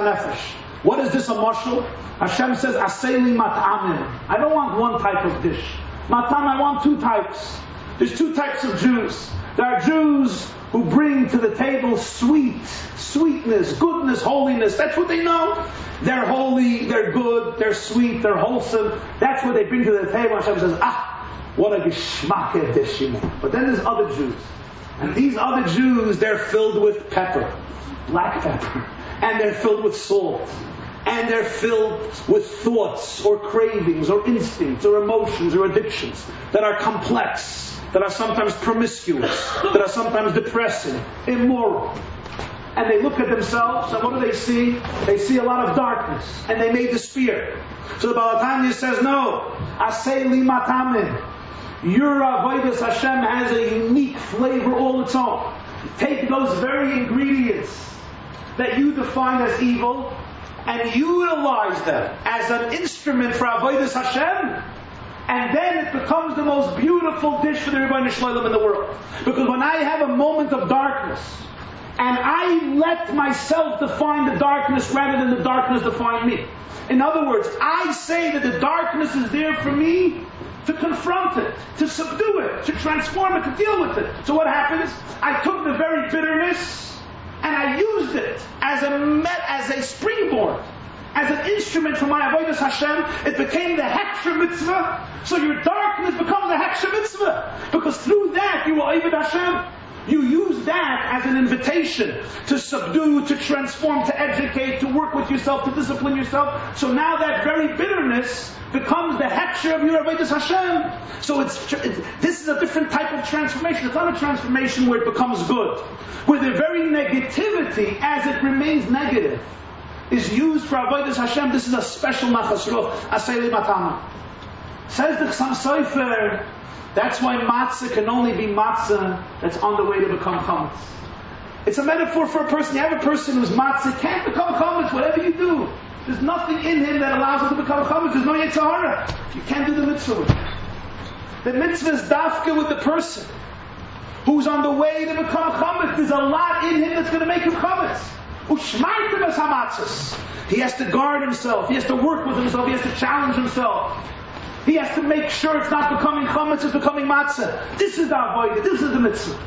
is this a mashal? Hashem says, Aseli mat'amim. I don't want one type of dish. Matam, I want two types. There's two types of Jews. There are Jews who bring to the table sweet, sweetness, goodness, holiness. That's what they know. They're holy, they're good, they're sweet, they're wholesome. That's what they bring to the table. Hashem says, ah, what a geschmack dish, you know. But then there's other Jews. And these other Jews, they're filled with pepper, black pepper. And they're filled with salt. And they're filled with thoughts or cravings or instincts or emotions or addictions that are complex, that are sometimes promiscuous, that are sometimes depressing, immoral. And they look at themselves, and what do they see? They see a lot of darkness, and they may despair. So the Baal HaTanya says, no, Asei li matamin. Your Avodas Hashem has a unique flavor all its own. Take those very ingredients that you define as evil, and utilize them as an instrument for Avodas Hashem, and then it becomes the most beautiful dish for the Rebbeinu Shloim in the world. Because when I have a moment of darkness, and I let myself define the darkness rather than the darkness define me. In other words, I say that the darkness is there for me to confront it, to subdue it, to transform it, to deal with it. So what happens? I took the very bitterness and I used it as a met, as a springboard, as an instrument for my avodas Hashem. It became the heksha mitzvah. So your darkness becomes the heksha mitzvah, because through that you will avodah Hashem. You use that as an invitation to subdue, to transform, to educate, to work with yourself, to discipline yourself. So now that very bitterness becomes the heksha of your avodas Hashem. So it's, it's this is a different type of transformation. It's not a transformation where it becomes good, where the very negativity, as it remains negative, is used for avodas Hashem. This is a special nachas ruach. Aseli matama. Says the Chassam Sofer. That's why matzah can only be matzah that's on the way to become chametz. It's a metaphor for a person. You have a person who's matzah, can't become chametz, whatever you do. There's nothing in him that allows him to become chametz. There's no yetzer hara. You can't do the mitzvah with him. The mitzvah is dafka with the person who's on the way to become chametz. There's a lot in him that's going to make him chametz. Ushmaitim as hamatzas. He has to guard himself. He has to work with himself. He has to challenge himself. He has to make sure it's not becoming chametz, it's becoming matzah. This is the avodah, this is the mitzvah.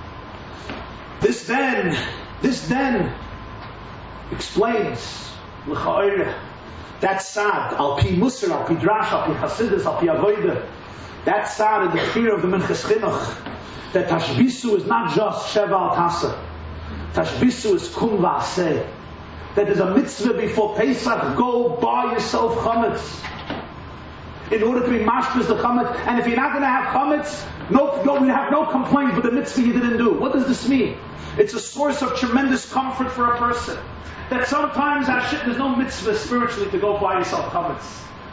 This then, this then explains l'cha'orah that sad, al pi musar, al pi drash, al pi chasidus, al pi avodah. That sad is the fear of the Minchas Chinuch, that tashbisu is not just sheva al tasa. Tashbisu is kum v'aseh. That there's a mitzvah before Pesach, go buy yourself chametz, in order to be mashmas the chametz. And if you're not going to have chametz, no, no, you have no complaint for the mitzvah you didn't do. What does this mean? It's a source of tremendous comfort for a person. That sometimes there's no mitzvah spiritually to go buy yourself chametz.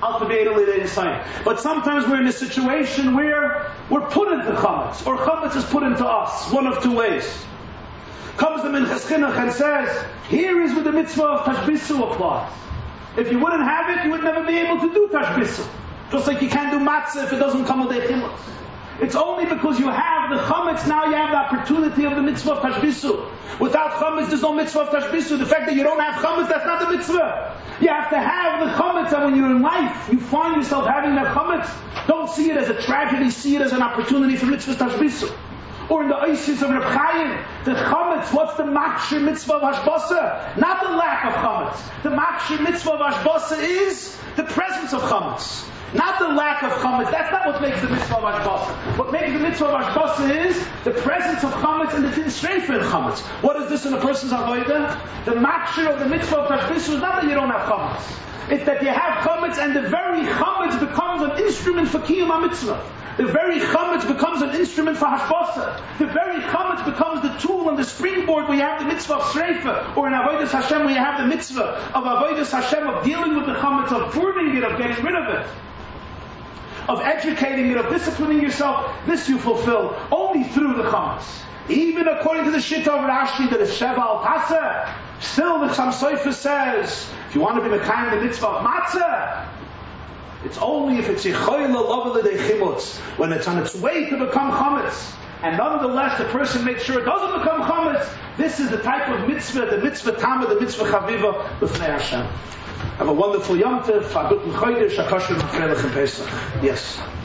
But sometimes we're in a situation where we're put into chametz, or chametz is put into us, one of two ways. Comes the Minchas Chinuch and says, here is where the mitzvah of tashbisu applies. If you wouldn't have it, you would never be able to do tashbisu. Just like you can't do matzah if it doesn't come with a chimus. It's only because you have the chametz, now you have the opportunity of the mitzvah of tashbisu. Without chametz, there's no mitzvah of tashbisu. The fact that you don't have chametz, that's not the mitzvah. You have to have the chametz, and when you're in life, you find yourself having that chametz. Don't see it as a tragedy, see it as an opportunity for mitzvah tashbisu. Or in the Oasis of Reb Chaim, the chametz, what's the makshir mitzvah of hashbasa? Not the lack of chametz. The makshir mitzvah of hashbasa is the presence of chametz. Not the lack of chametz. That's not what makes the mitzvah of hashbasa. What makes the mitzvah of hashbasa is the presence of chametz and the din streifa in chametz. What is this in a person's avodah? The makshir of the mitzvah of hashbasa is not that you don't have chametz. It's that you have chametz and the very chametz becomes an instrument for kiyum ha-mitzvah. The very chametz becomes an instrument for hashbasa. The very chametz becomes the tool and the springboard where you have the mitzvah of shreifa, or in avodas Hashem where you have the mitzvah of avodas Hashem, of dealing with the chametz, of pruning it, of getting rid of it, of educating it, of disciplining yourself. This you fulfill only through the chametz. Even according to the Shitta of Rashi, that is Sheva al Taseh, still the Chaim Sofer says, if you want to be Mekayim the mitzvah of matzah, it's only if it's Yechoyla Lovele de Chimutz, when it's on its way to become chametz. And nonetheless, the person makes sure it doesn't become chametz. This is the type of mitzvah, the mitzvah Tamah, the mitzvah Chaviva, b'fnei Hashem. Have a wonderful Yom Tov, a good Chodesh, a kosher Pesach. Yes.